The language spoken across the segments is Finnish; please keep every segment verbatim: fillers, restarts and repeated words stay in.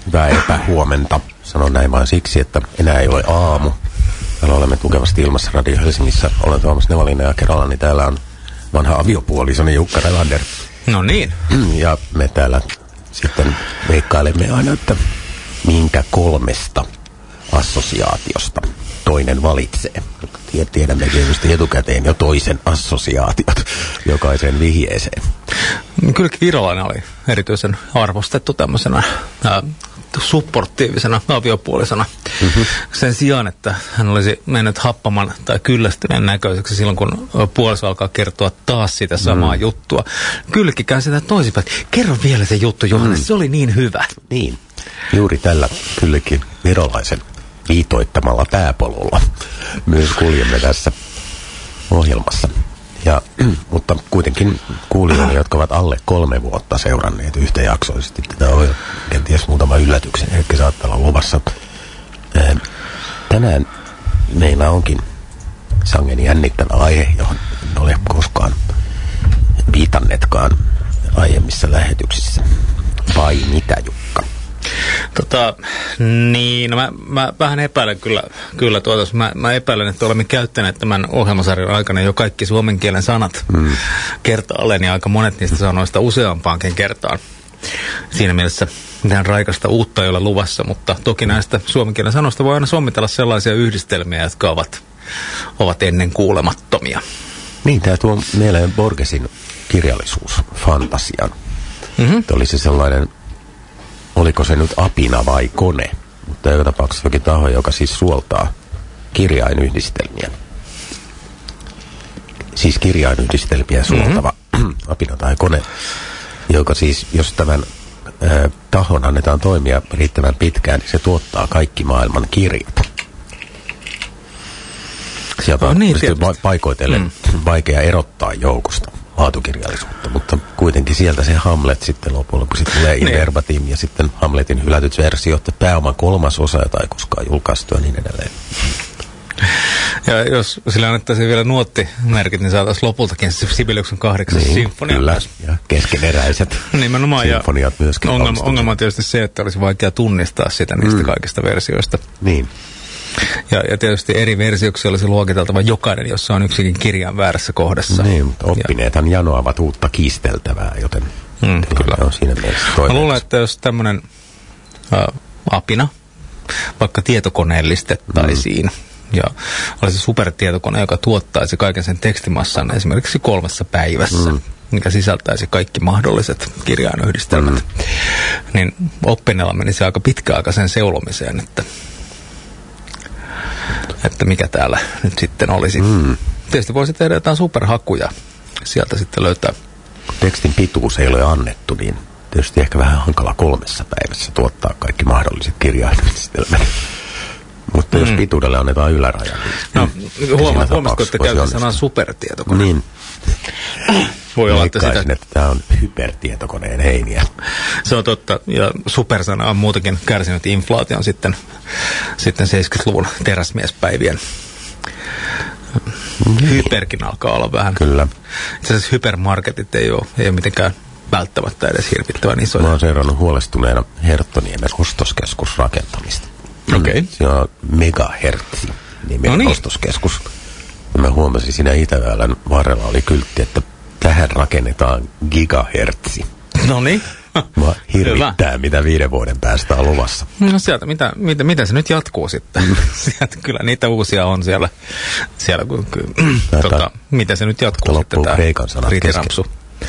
hyvää epähuomenta. Sanon näin vain siksi, että enää ei ole aamu. Täällä olemme tukevasti ilmassa Radio Helsingissä. Olen Tuomas Nevalinen ja kerralla, niin täällä on vanha aviopuolisoni Jukka Relander. No niin. Ja me täällä sitten veikkailemme aina, että minkä kolmesta assosiaatiosta toinen valitsee. Tiedämme tietysti etukäteen jo toisen assosiaatiot jokaiseen vihjeeseen. Kyllä Virolainen oli erityisen arvostettu tämmöisenä ää, supportiivisena aviopuolisena. Mm-hmm. Sen sijaan, että hän olisi mennyt happaman tai kyllästyneen näköiseksi silloin, kun puoliso alkaa kertoa taas sitä samaa mm. juttua. Kylkikään sitä toisinpäin. Kerro vielä se juttu, Johannes, mm. se oli niin hyvä. Niin, juuri tällä kylläkin Virolaisen viitoittamalla pääpolulla myös kuljemme tässä ohjelmassa. Ja, mutta kuitenkin kuulijoille, jotka ovat alle kolme vuotta seuranneet yhtäjaksoisesti tätä ohjelmaa, kenties muutama yllätyksen, ehkä saattaa olla luvassa. Tänään meillä onkin sangen jännittävä aihe, johon en ole koskaan viitanneetkaan aiemmissa lähetyksissä. Vai mitä, Jukka? Tota, niin, no mä, mä vähän epäilen kyllä, kyllä tuota, mä, mä epäilen, että olemme käyttäneet tämän ohjelmasarjan aikana jo kaikki suomen kielen sanat mm. kertaalleen, ja aika monet niistä sanoista useampaankin kertaan. Siinä mielessä mitään raikasta uutta ei ole luvassa, mutta toki näistä suomen kielen sanoista voi aina sommitella sellaisia yhdistelmiä, jotka ovat, ovat ennen kuulemattomia. Niin, tämä tuo mieleen Borgesin kirjallisuus, fantasian. Mm-hmm. Oli se sellainen, oliko se nyt apina vai kone, mutta joka tapauksessa jokin taho, joka siis suoltaa kirjainyhdistelmiä. Siis kirjainyhdistelmiä suoltava mm-hmm. apina tai kone, joka siis, jos tämän äh, tahon annetaan toimia riittävän pitkään, niin se tuottaa kaikki maailman kirjat. Sieltä on niin, va- paikoitellen mm. vaikea erottaa joukosta laatukirjallisuutta, mutta kuitenkin sieltä se Hamlet sitten loppujen lopuksi tulee in verbatim ja sitten Hamletin hylätyt versiot, pääoman kolmas osa, jota ei koskaan julkaistu ja niin edelleen. Ja jos sillä annettaisiin vielä nuottimerkit, niin saataisiin lopultakin Sibeliuksen kahdeksas niin, sinfonia. Kyllä, ja keskeneräiset sinfoniat myöskin. Ongelma, ongelma on tietysti se, että olisi vaikea tunnistaa sitä niistä mm. kaikista versioista. Niin. Ja, ja tietysti eri versioksi olisi luokiteltava jokainen, jossa on yksikin kirjan väärässä kohdassa. Niin, mutta oppineethan ja janoavat uutta kiisteltävää, joten mm, kyllä on siinä mielessä toiveeksi. Mä luulen, että jos tämmöinen äh, apina vaikka tietokoneellistettaisiin, mm. ja olisi supertietokone, joka tuottaisi kaiken sen tekstimassan esimerkiksi kolmessa päivässä, mm. mikä sisältäisi kaikki mahdolliset kirjainyhdistelmät, mm. niin oppineella menisi aika pitkäaikaisen seulomiseen, että että mikä täällä nyt sitten olisi. Mm. Tietysti voisi tehdä jotain superhakuja, sieltä sitten löytää. Tekstin pituus ei ole annettu, niin tietysti ehkä vähän hankala kolmessa päivässä tuottaa kaikki mahdolliset kirjainyhdistelmät. Mutta mm. jos pituudelle annetaan yläraja, niin no, huomaa, huomasitko, että käytetään sanaa supertietokone? Niin. Voi olla, että, sitä... että tämä on hypertietokoneen heiniä. Se on totta, ja supersana on muutenkin kärsinyt inflaation sitten, sitten seitsemänkymmentäluvun teräsmiespäivien. Mm. Hyperkin alkaa olla vähän. Kyllä. Itse asiassa hypermarketit ei ole, ei ole mitenkään välttämättä edes hirvittävän isoja. Mä oon seurannut huolestuneena Herttoniemen ostoskeskusrakentamista. Okei. Okay. Se on megahertsi nimen no niin. ostoskeskus. Mä huomasin siinä Itäväylän varrella oli kyltti, että tähän rakennetaan gigahertsi. No niin. Mä hirvittää, hyvä. Mitä viiden vuoden päästä on luvassa. No sieltä, mitä, mitä, mitä se nyt jatkuu sitten? Sieltä kyllä niitä uusia on siellä. siellä kun, tota, mitä se nyt jatkuu sitten tämä riitirampsu?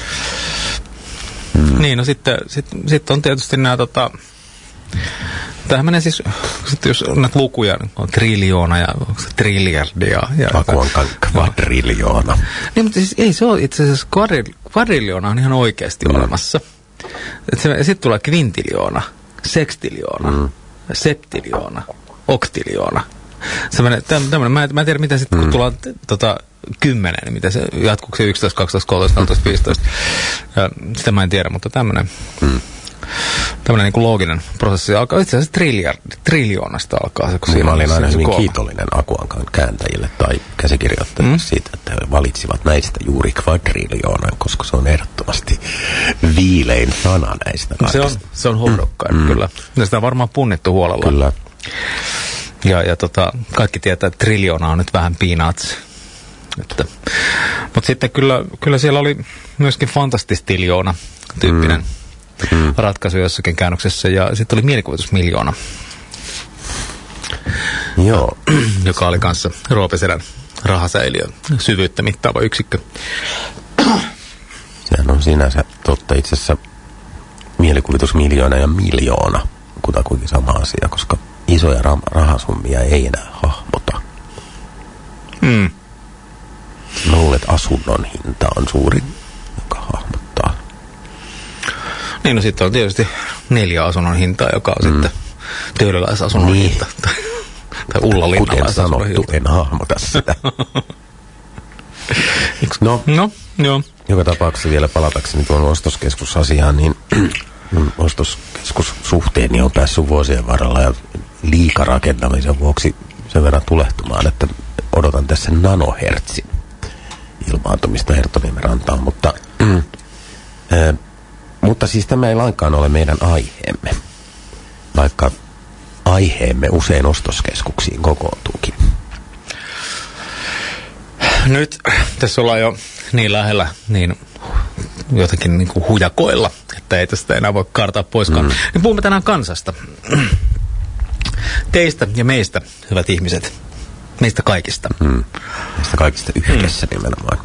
Hmm. Niin, no sitten sit, sit on tietysti nämä tota... Tämähän menee siis, sitten jos on näitä lukuja, on triljoona ja triljardia. Vaku on kvadriljoona. Niin, mutta siis ei se ole itse asiassa, kvadriljoona on ihan oikeasti mm. olemassa. Sitten tulee kvintiljoona, sekstiljoona, mm. septiljoona, oktiljoona. Tämmöinen, mä, mä en tiedä mitä sitten, mm. kun tullaan tota, kymmenen, niin mitä se, jatkuuko se yksitoista, kaksitoista, kolmetoista, neljätoista, viisitoista. Ja sitä mä en tiedä, mutta tämmöinen. Mm. tämmöinen niin kuin looginen prosessi alkaa. Itse asiassa triljardi, triljoonasta alkaa se, kun niin, siinä mä olin aina hyvin kolme. kiitollinen Akuankan kääntäjille tai käsikirjoittajille mm. siitä, että he valitsivat näistä juuri kvadriljoonan, koska se on ehdottomasti viilein sana näistä kaikista. Se on, se on hohdokkain, mm. kyllä. Ja sitä on varmaan punnittu huolella. Kyllä. Ja, ja tota, kaikki tietää, että triljoona on nyt vähän peanuts. Mutta sitten kyllä, kyllä siellä oli myöskin fantastistiljoona tyyppinen mm. Mm. ratkaisu jossakin käännöksessä. Ja sitten oli mielikuvitusmiljoona. Joo. Joka oli kanssa Roopeselän rahasäiliön syvyyttä mittaava yksikkö. Sehän on sinänsä totta. Itse asiassa mielikuvitusmiljoona ja miljoona kutakuinkin sama asia, koska isoja rahasummia ei enää hahmota. Mm. Mä luulen, että asunnon hinta on suurin, joka hahmottaa. Niin, no sitten on tietysti neljä asunnon hintaa, joka on mm. sitten töölöläisasunnon niin. hinta. Tai, tai Ulla-linnalaisasunnon hinta. Kuten sanottu, en hahmota sitä. no, no, joo. Joka tapauksessa vielä palatakseni tuon ostoskeskusasiaan, niin ostoskeskussuhteeni on päässyt vuosien varrella ja liikarakentamisen vuoksi sen verran tulehtumaan, että odotan tässä nanohertsin ilmaantumista Herttoniemen rantaan, mutta, äh, mutta siis tämä ei lainkaan ole meidän aiheemme, vaikka aiheemme usein ostoskeskuksiin kokoontuukin. Nyt tässä ollaan jo niin lähellä, niin jotenkin niin kuin hujakoilla, että ei tästä enää voi kaartaa poiskaan. Mm. Niin puhumme tänään kansasta. Teistä ja meistä, hyvät ihmiset. Meistä kaikista. Mm. Meistä kaikista yhdessä mm. nimenomaan.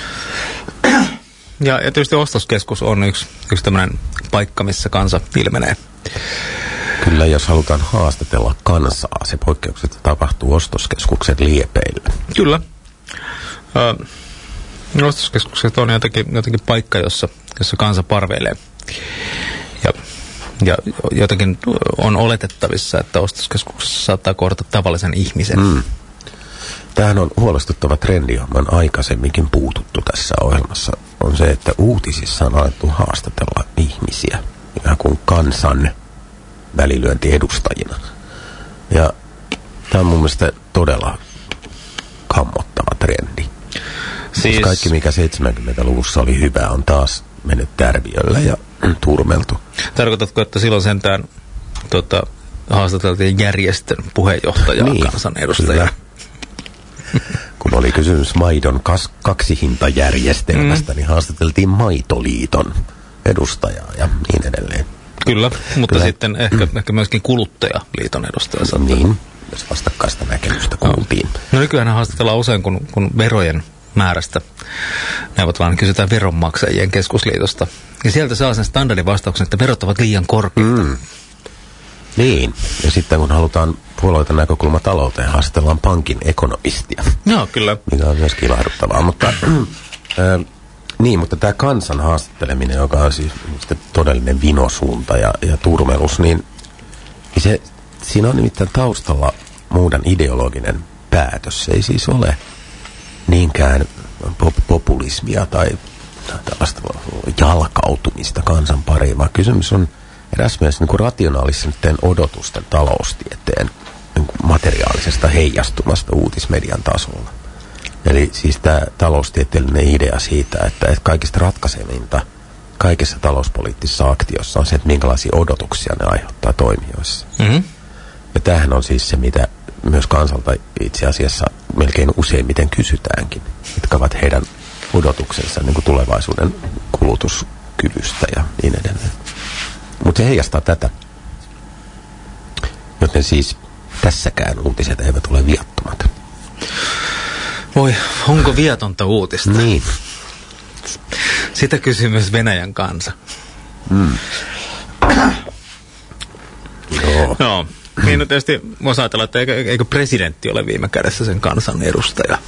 Ja, ja tietysti ostoskeskus on yksi, yksi tämmöinen paikka, missä kansa ilmenee. Kyllä, jos halutaan haastatella kansaa, se poikkeuksetta tapahtuu ostoskeskuksen liepeillä. Kyllä. Ö, ostoskeskukset on jotenkin, jotenkin paikka, jossa, jossa kansa parveilee. Ja, ja jotenkin on oletettavissa, että ostoskeskuksessa saattaa kohdata tavallisen ihmisen. Mm. Tämähän on huolestuttava trendi, johon on aikaisemminkin puututtu tässä ohjelmassa. On se, että uutisissa on alettu haastatella ihmisiä ihan kuin kansan välilyöntiedustajina. Ja tämä on mun mielestä todella kammottava trendi. Siis kaikki, mikä seitsemänkymmentäluvussa oli hyvä, on taas mennyt tärviöllä ja turmeltu. Tarkoitatko, että silloin sentään tota, haastateltiin järjestön puheenjohtajaa niin, kansanedustajaa? Kun oli kysymys maidon kas- kaksihintajärjestelmästä, mm. niin haastateltiin Maitoliiton edustajaa ja niin edelleen. Kyllä, mutta Kyllä. sitten ehkä, mm. ehkä myöskin kuluttajaliiton edustaja saattaa. Niin, myös vastakkaista näkemystä kuultiin. No, no nykyään haastatellaan usein, kun, kun verojen määrästä neuvotellaan, kysytään veronmaksajien keskusliitosta. Ja sieltä saa sen standardin vastauksen, että verot ovat liian korkeita. Mm. Niin, ja sitten kun halutaan puolueiden näkökulma talouteen, haastellaan pankin ekonomistia. Joo, kyllä. Mikä on myös kilahduttavaa, mutta äh, niin, mutta tämä kansan haastatteleminen, joka on siis todellinen vinosuunta ja, ja turmelus, niin se, siinä on nimittäin taustalla muuden ideologinen päätös. Se ei siis ole niinkään pop- populismia tai tällaista jalkautumista kansan pariin, vaan kysymys on eräs myös niin kuin rationaalisten odotusten taloustieteen niin kuin materiaalisesta heijastumasta uutismedian tasolla. Eli siis tämä taloustieteellinen idea siitä, että kaikista ratkaisevinta kaikessa talouspoliittisessa aktiossa on se, että minkälaisia odotuksia ne aiheuttaa toimijoissa. Mm-hmm. Ja tämähän on siis se, mitä myös kansalta itse asiassa melkein useimmiten kysytäänkin, mitkä ovat heidän odotuksensa niin kuin tulevaisuuden kulutuskyvystä ja niin edelleen. Mutta se heijastaa tätä. Joten siis tässäkään uutiset eivät ole viattomat. Voi, onko viatonta uutista? Niin. Sitä kysyy myös Venäjän kansa. Mm. Joo. No, niin no tietysti voisi ajatella, että eikö, eikö presidentti ole viime kädessä sen kansan edustaja?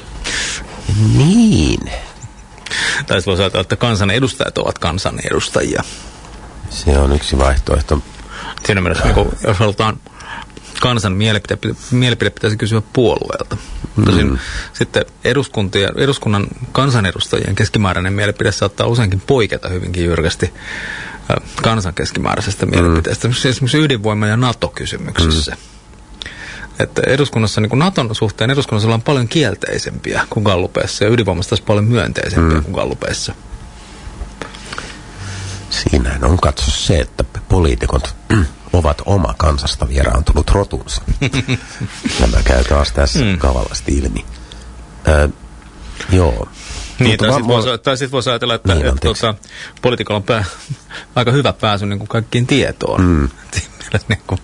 Niin. Tai voisi ajatella, että kansan edustajat ovat kansan edustajia. Se on yksi vaihtoehto. Siinä mielessä, niin jos halutaan kansan mielipide, mielipide pitäisi kysyä puolueelta. Mm. Tosin sitten eduskunnan kansanedustajien keskimääräinen mielipide saattaa useinkin poiketa hyvinkin jyrkästi kansan keskimääräisestä mielipiteestä. Mm. Esimerkiksi ydinvoima- ja NATO-kysymyksessä. Mm. Että eduskunnassa, niin kuin Naton suhteen eduskunnassa ollaan paljon kielteisempiä kuin gallupeissa ja ydinvoimasta taas paljon myönteisempiä mm. kuin gallupeissa. Siinähän on katso se, että poliitikot ovat oma kansasta vieraantunut rotunsa. Tämä käy taas tässä mm. kavallasti ilmi. Ö, joo. Niin, tai sitten voisi, sit voisi ajatella, että, niin, että tuota, poliitikolla on pää, aika hyvä pääsy niin kuin kaikkiin tietoon. Mm. niin kuin,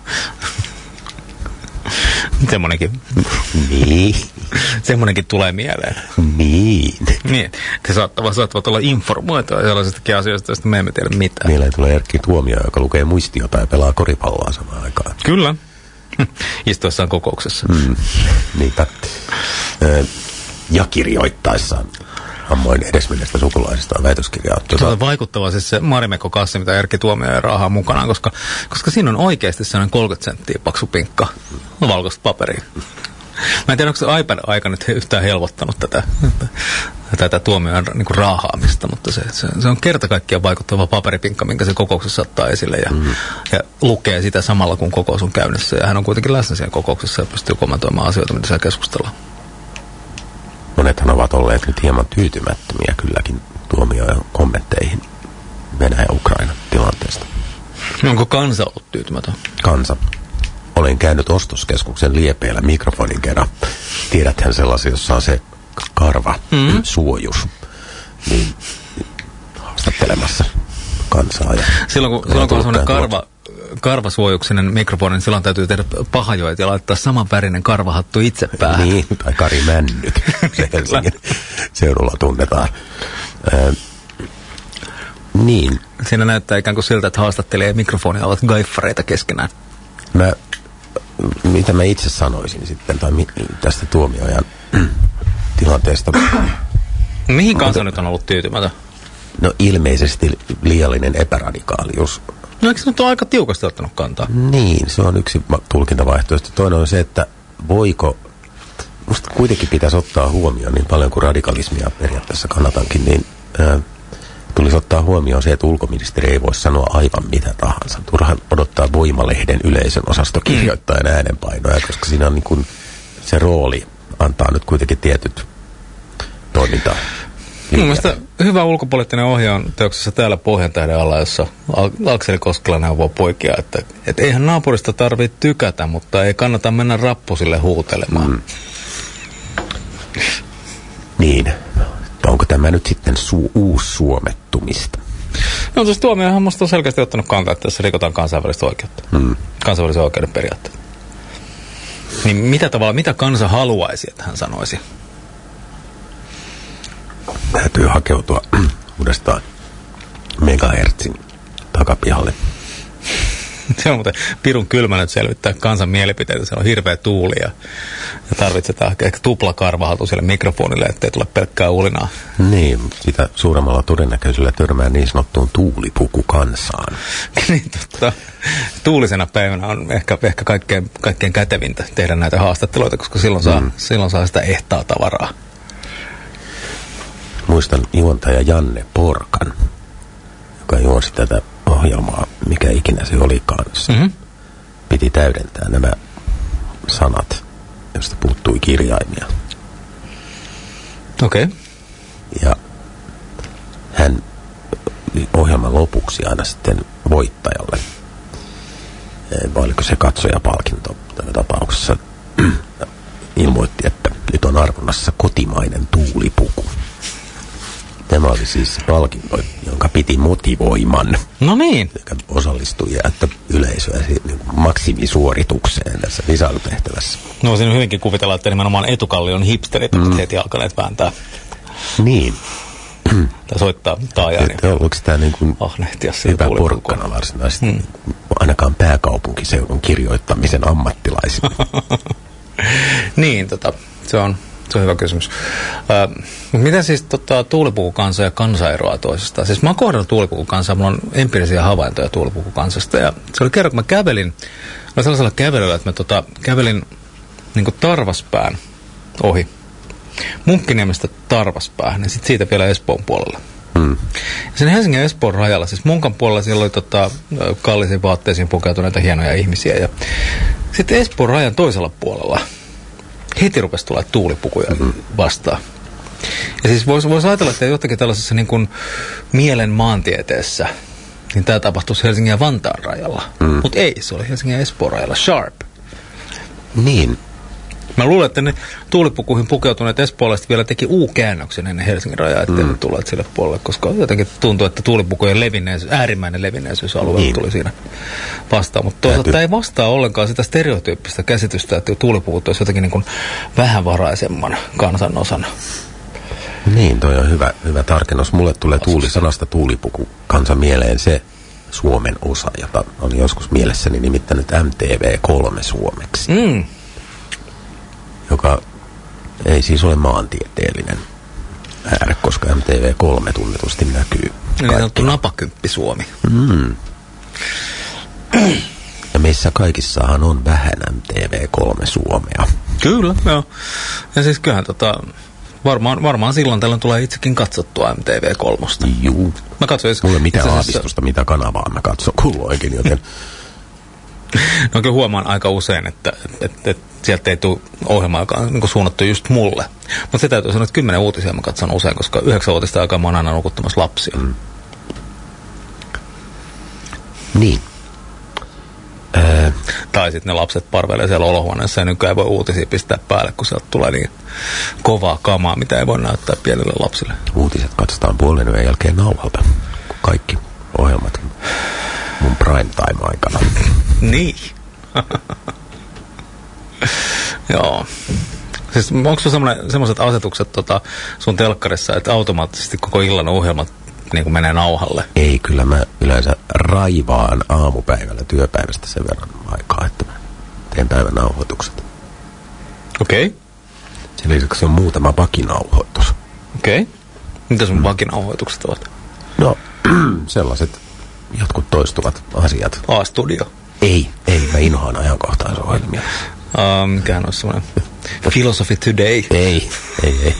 semmoinenkin. Niin. Semmoinenkin tulee mieleen. Niin. Niin. Te saattavat, saattavat olla informoitua sellaisestakin asioista, joista me emme tiedä mitään. Mieleen tulee Erkki Tuomio, joka lukee muistiota ja pelaa koripalloa samaan aikaan. Kyllä. Istuessaan kokouksessa. Mm. Niinpä. Ö, ja kirjoittaessaan ammoin edesmenneestä sukulaisista väitöskirjaa. Tuota... Vaikuttava siis se Marimekko-kassi, mitä Erkki Tuomio ja rahaa mukanaan, koska, koska siinä on oikeasti sellainen kolmekymmentä senttiä paksu pinkka valkoista paperia. Mä en tiedä, onko se iPad-aika nyt yhtään helpottanut tätä, tätä Tuomioon niin kuin raahaamista, mutta se, se, se on kerta kaikkiaan vaikuttava paperipinkka, minkä se kokouksessa ottaa esille ja, mm. ja lukee sitä samalla, kun kokous on käynnissä. Ja hän on kuitenkin läsnä siellä kokouksessa ja pystyy kommentoimaan asioita, mitä siellä keskustellaan. Monethan ovat olleet nyt hieman tyytymättömiä kylläkin Tuomioon kommentteihin Venäjä-Ukraina tilanteesta. Onko kansa ollut tyytymätön? Kansa. Olen käynyt ostoskeskuksen liepeillä mikrofonin kerran. Tiedäthän sellaisia, jossa on se karva, mm-hmm. suojus, niin haastattelemassa kansaa. Ja silloin kun, silloin kun on sellainen karva, karvasuojuksinen mikrofoni, niin silloin täytyy tehdä pahajoit ja laittaa samanvärinen karvahattu itse päähän. Niin, tai Kari Männyt, se Helsingin seudulla tunnetaan. Äh, niin. Siinä näyttää ikään kuin siltä, että haastattelija ja mikrofoni ovat gaiffareita keskenään. Mä, mitä mä itse sanoisin sitten, tai mi, tästä Tuomiojan tilanteesta. Mihin kansa Mutta, nyt on ollut tyytymätön? No ilmeisesti liiallinen epäradikaalius. No eikö se nyt ole aika tiukasti ottanut kantaa? Niin, se on yksi tulkintavaihtoehto. Toinen on se, että voiko, musta kuitenkin pitäisi ottaa huomioon niin paljon kuin radikalismia periaatteessa kannatankin, niin ää, tulisi ottaa huomioon se, että ulkoministeri ei voi sanoa aivan mitä tahansa. Turhan odottaa Voimalehden yleisön osastokirjoittajan äänenpainoja, koska siinä on niin kuin se rooli antaa nyt kuitenkin tietyt toimintaa. Mun mielestä hyvä ulkopoliittinen ohje on teoksessa Täällä Pohjantähden alla, jossa Akseli Koskela neuvoo poikia, että et eihän naapurista tarvitse tykätä, mutta ei kannata mennä rappusille huutelemaan. Mm. Niin. Onko tämä nyt sitten su- uussuomettumista? No siis Tuomiohan musta on selkeästi ottanut kantaa, että tässä rikotaan kansainvälistä oikeutta. Mm. Kansainvälisen oikeuden periaatteet. Niin mitä tavalla, mitä kansa haluaisi, että hän sanoisi? Täytyy hakeutua uudestaan megahertsin takapihalle. Se on muuten pirun kylmä nyt selvittää kansan mielipiteitä. Se on hirveä tuuli ja, ja tarvitsetaan ehkä tuplakarvahaltu sille mikrofonille, ettei tule pelkkää ulinaa. Niin, sitä suuremmalla todennäköisyydellä törmää niin sanottuun tuulipukukansaan. Niin totta. Tuulisena päivänä on ehkä, ehkä kaikkein, kaikkein kätevintä tehdä näitä haastatteluita, koska silloin saa, mm. silloin saa sitä ehtaa tavaraa. Muistan juontaja Janne Porkan, joka juonsi tätä ohjelmaa, mikä ikinä se olikaan. Mm-hmm. Piti täydentää nämä sanat, josta puuttui kirjaimia. Okei. Okay. Ja hän ohjelman lopuksi aina sitten voittajalle, vai oliko se katsojapalkinto tässä tapauksessa, ilmoitti, että nyt on arvonnassa kotimainen tuulipuku. Tämä oli siis palkinto, jonka piti motivoiman. No niin. Osallistujia, että yleisöä niin maksimisuoritukseen tässä visailutehtävässä. No voisin hyvinkin kuvitella, että nimenomaan Etukallion hipsterit ovat mm. heti alkaneet vääntää. Niin. Tai soittaa taajaan. Oliko tämä niin kuin hyvä porkkana varsinaisesti, mm. ainakaan pääkaupunkiseudun kirjoittamisen ammattilaisille? Niin, tota, se on... Se on hyvä kysymys. Äh, miten siis tota, tuulipukukansa ja kansa eroaa toisestaan? Siis mä oon kohdannut tuulipukukansaa, mulla on empiirisiä havaintoja tuulipukukansasta. Ja se oli kerran, kun mä kävelin, mä sellaisella kävelyllä, että mä tota, kävelin niin kuin Tarvaspään ohi. Munkkiniemestä Tarvaspäähän ja sitten siitä vielä Espoon puolelle. Hmm. Sen Helsingin ja Espoon rajalla, siis Munkan puolella siellä oli tota, kallisiin vaatteisiin pukeutuneita hienoja ihmisiä. Ja sitten Espoon rajan toisella puolella heti rupesi tulla tuulipukuja hmm. vastaan. Ja siis voisi vois ajatella, että jotakin tällaisessa niin kuin mielen maantieteessä, niin tämä tapahtuisi Helsingin ja Vantaan rajalla. Hmm. Mutta ei, se oli Helsingin ja Espoon rajalla. Sharp. Niin. Mä luulen, että ne tuulipukuihin pukeutuneet espoolaiset vielä teki U-käännöksen ennen Helsingin rajaa, ettei mm. tulleet sille puolelle, koska jotenkin tuntuu, että tuulipukujen levinneisyys, äärimmäinen levinneisyys-alue niin. tuli siinä vastaan. Mutta toisaalta tämä ei vastaa ollenkaan sitä stereotyyppistä käsitystä, että tuulipukut olisi jotenkin niin kuin vähänvaraisemman kansanosan. Niin, toi on hyvä, hyvä tarkennus. Mulle tulee tuuli, sanasta tuulipuku kansa mieleen se Suomen osa, jota on joskus mielessäni nimittänyt M T V kolme suomeksi. Mm. Joka ei siis ole maantieteellinen määrä, koska M T V kolme tunnetusti näkyy. Niin sanottu napakymppi Suomi. Mm. Ja meissä kaikissahan on vähän M T V kolme Suomea. Kyllä, joo. Ja siis kyllähän tota, varmaan, varmaan silloin tällöin tulee itsekin katsottua M T V kolme. Juu. Mä katsoin, mulla ei mitään aavistusta, mitä kanavaa mä katson kulloinkin, joten... No kyllä huomaan aika usein, että, että, että sieltä ei tule ohjelma, joka on niin suunnattu just mulle. Mutta se täytyy sanoa, että kymmenen uutisia mä katson usein, koska yhdeksän uutista aikaa mä oon aina nukuttamassa lapsia. Mm. Niin. Öö. Tai sitten ne lapset parveilee siellä olohuoneessa ja nykyään ei voi uutisia pistää päälle, kun sieltä tulee niin kovaa kamaa, mitä ei voi näyttää pienille lapsille. Uutiset katsotaan puolen yön jälkeen nauhalta. Kaikki ohjelmat mun prime time aikana. Niin. Joo. Siis onko sulla semmoiset asetukset tota, sun telkkarissa, että automaattisesti koko illan ohjelmat niin kuin menee nauhalle? Ei, kyllä mä yleensä raivaan aamupäivällä työpäivästä sen verran aikaa, että mä teen päivän nauhoitukset. Okei. Okay. Sen lisäksi on muutama vakinauhoitus. Okei. Okay. Mitä sun mm. vakinauhoitukset ovat? No, sellaiset jotkut toistuvat asiat. A-studio. Ei, ei, mä inhoan ajankohtaisohjelmia. Uh, mikähän olisi semmoinen Philosophy Today? Ei, ei, ei.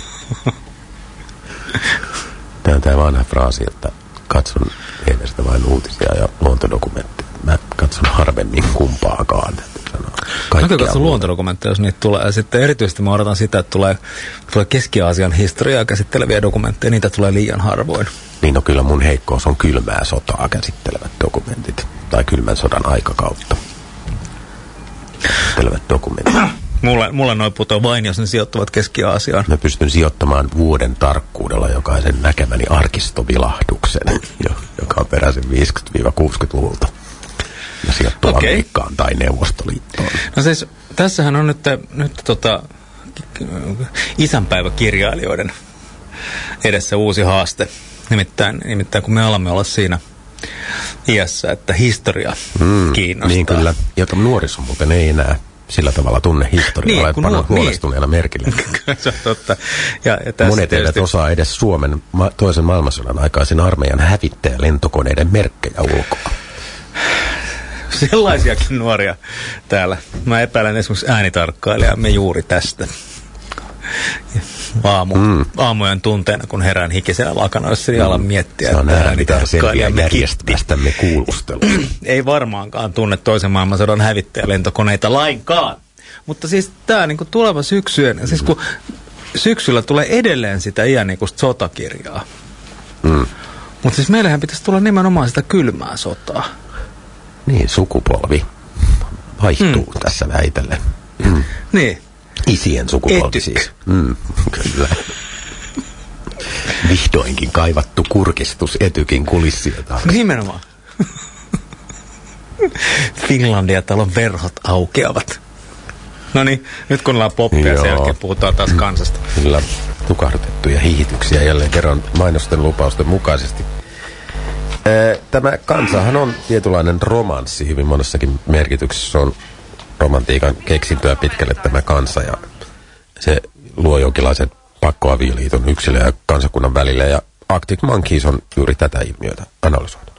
Tämä on tämä vanha fraasi, että katson edestä vain uutisia ja luontodokumentteja. Mä katson harvemmin kumpaakaan. Mä katson luontodokumentteja, jos niitä tulee. Ja sitten erityisesti mä odotan sitä, että tulee, tulee Keski-Aasian historiaa käsitteleviä dokumentteja. Niitä tulee liian harvoin. Niin, no kyllä mun heikkous on kylmää sotaa käsittelevät dokumentit. Tai kylmän sodan aikakautta käsittelevät dokumentit. Mulle, mulle noin putoo vain, jos ne sijoittuvat Keski-Aasiaan. Mä pystyn sijoittamaan vuoden tarkkuudella jokaisen näkemäni arkistovilahduksen, joka on peräisin viisikymmentä-kuusikymmentäluvulta. Ja sijoittuu okay. Amerikkaan tai Neuvostoliittoon. No siis, tässähän on nyt, nyt tota, isänpäiväkirjailijoiden edessä uusi haaste. Nimittäin, nimittäin kun me alamme olla siinä iässä, että historia mm, kiinnostaa. Niin kyllä, jota nuoriso muuten ei enää sillä tavalla tunne historiaa, niin, olen pannut huolestuneena niin. merkille. Se on totta. Ja, ja monet tietysti eivät osaa edes Suomen ma- toisen maailmansodan aikaisen armeijan hävittäjä lentokoneiden merkkejä ulkoa. Sellaisiakin nuoria täällä. Mä epäilen esimerkiksi äänitarkkailijamme juuri tästä. Aamu, mm. aamujen tunteena, kun herään hikisenä lakanoissa, niin mm. alan miettiä, se on että äänitarkkailijamme järjestämästämme kuulustelusta. Ei varmaankaan tunne toisen maailmansodan hävittäjälentokoneita lainkaan. Mutta siis tämä niinku tuleva syksyön, mm. siis kun syksyllä tulee edelleen sitä iänikuista sotakirjaa. Mm. Mutta siis meillähän pitäisi tulla nimenomaan sitä kylmää sotaa. Niin, sukupolvi vaihtuu mm. tässä väitellen. Mm. Niin. Isien sukupolvi Etyk. siis. Mm, kyllä. Vihdoinkin kaivattu kurkistus Etykin kulissia taas. Nimenomaan. Finlandia-talon verhot aukeavat. No niin, nyt kun ollaan poppia, sen jälkeen puhutaan taas kansasta. Kyllä, tukahdutettuja hihityksiä jälleen kerran mainosten lupausten mukaisesti. Tämä kansahan on tietynlainen romanssi hyvin monessakin merkityksessä. On romantiikan keksintöä pitkälle tämä kansa ja se luo jonkinlaisen pakkoavioliiton yksilö ja kansakunnan välillä ja Arctic Monkeys on juuri tätä ilmiötä analysoinut.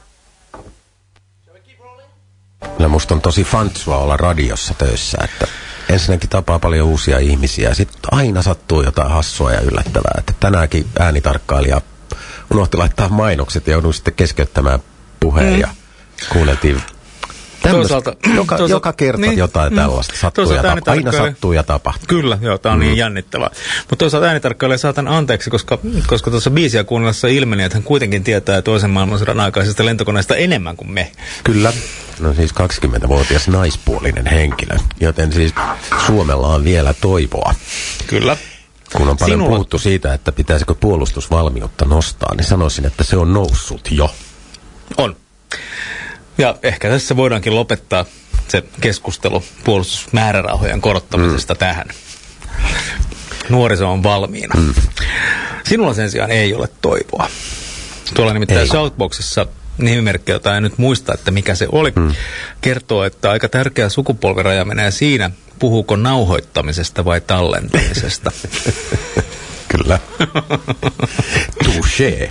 Kyllä musta on tosi fantsua olla radiossa töissä, että ensinnäkin tapaa paljon uusia ihmisiä ja sitten aina sattuu jotain hassua ja yllättävää, että tänäänkin äänitarkkailija unohti laittaa mainokset ja joudun sitten keskeyttämään puheen mm. ja kuunneltiin toisaalta, joka, toisaalta, joka kerta niin, jotain tällaista sattuu ja tapa, aina sattuu ja tapahtuu. Kyllä, joo, tämä on mm. niin jännittävää. Mutta toisaalta äänitarkkailija saatan anteeksi, koska, koska tuossa biisiä kuunnellessa ilmeni, että hän kuitenkin tietää toisen maailmansodan aikaisesta lentokoneesta enemmän kuin me. Kyllä, no siis kaksikymmentävuotias naispuolinen henkilö, joten siis Suomella on vielä toivoa. Kyllä. Kun on paljon Sinulla... puhuttu siitä, että pitäisikö puolustusvalmiutta nostaa, niin sanoisin, että se on noussut jo. On. Ja ehkä tässä voidaankin lopettaa se keskustelu puolustusmäärärahojen korottamisesta mm. tähän. Nuoriso on valmiina. Mm. Sinulla sen sijaan ei ole toivoa. Tuolla nimittäin Shoutboxissa nimimerkki, jota en nyt muista, että mikä se oli, mm. kertoo, että aika tärkeä sukupolviraja menee siinä, puhuuko nauhoittamisesta vai tallentamisesta. Kyllä. Touché.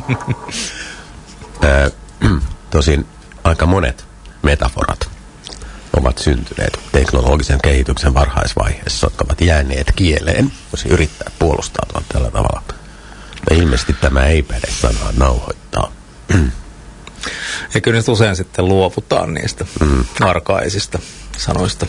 äh, tosin aika monet metaforat ovat syntyneet teknologisen kehityksen varhaisvaiheessa, jotka ovat jääneet kieleen. Voisi yrittää puolustautua tällä tavalla. Ja ilmeisesti tämä ei päde sanaa nauhoittaa. Ja kyllä nyt usein sitten luovutaan niistä mm. arkaisista sanoista.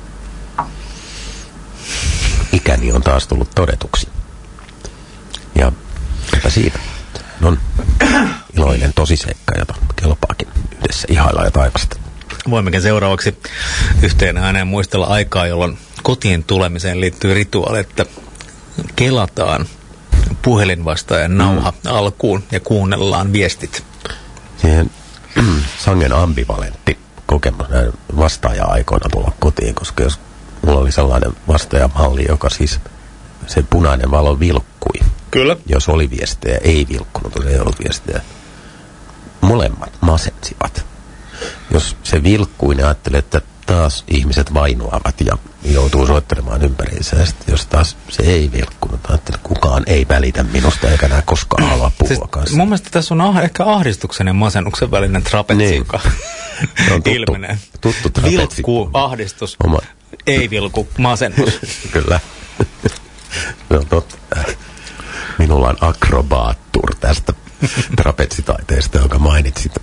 Ikäni on taas tullut todetuksi. Ja eipä siitä. On iloinen tosiseikka, jota kelpaakin yhdessä ihailla ja taivasta. Voimmekin seuraavaksi yhteen ääneen muistella aikaa, jolloin kotiin tulemiseen liittyy rituaali, että kelataan puhelinvastaajan nauha mm. alkuun ja kuunnellaan viestit. Siihen sangen ambivalentti kokemus vastaaja-aikoina tulla kotiin, koska jos mulla oli sellainen vastaajamalli, joka siis se punainen valo vilkkui. Kyllä. Jos oli viestejä, ei vilkkunut, jos ei ollut viestejä. Molemmat masensivat. Jos se vilkkui, niin ajattelin, että taas ihmiset vainoavat ja joutuu soittelemaan ympäriinsä. Ja sitten jos taas se ei vilkkunut, ajattelin, että kukaan ei välitä minusta eikä näe koskaan halua puhua siis kanssa. Mun mielestä tässä on ah, ehkä ahdistuksen ja masennuksen välinen trapetsi, niin. joka tuttu, ilmenee. Tuttu trapetsi. Vilkkuu, ahdistus, Oma. ei vilku, masennus. Kyllä. Se on totta. Minulla on akrobaattur tästä trapetsitaiteesta, jonka mainitsit.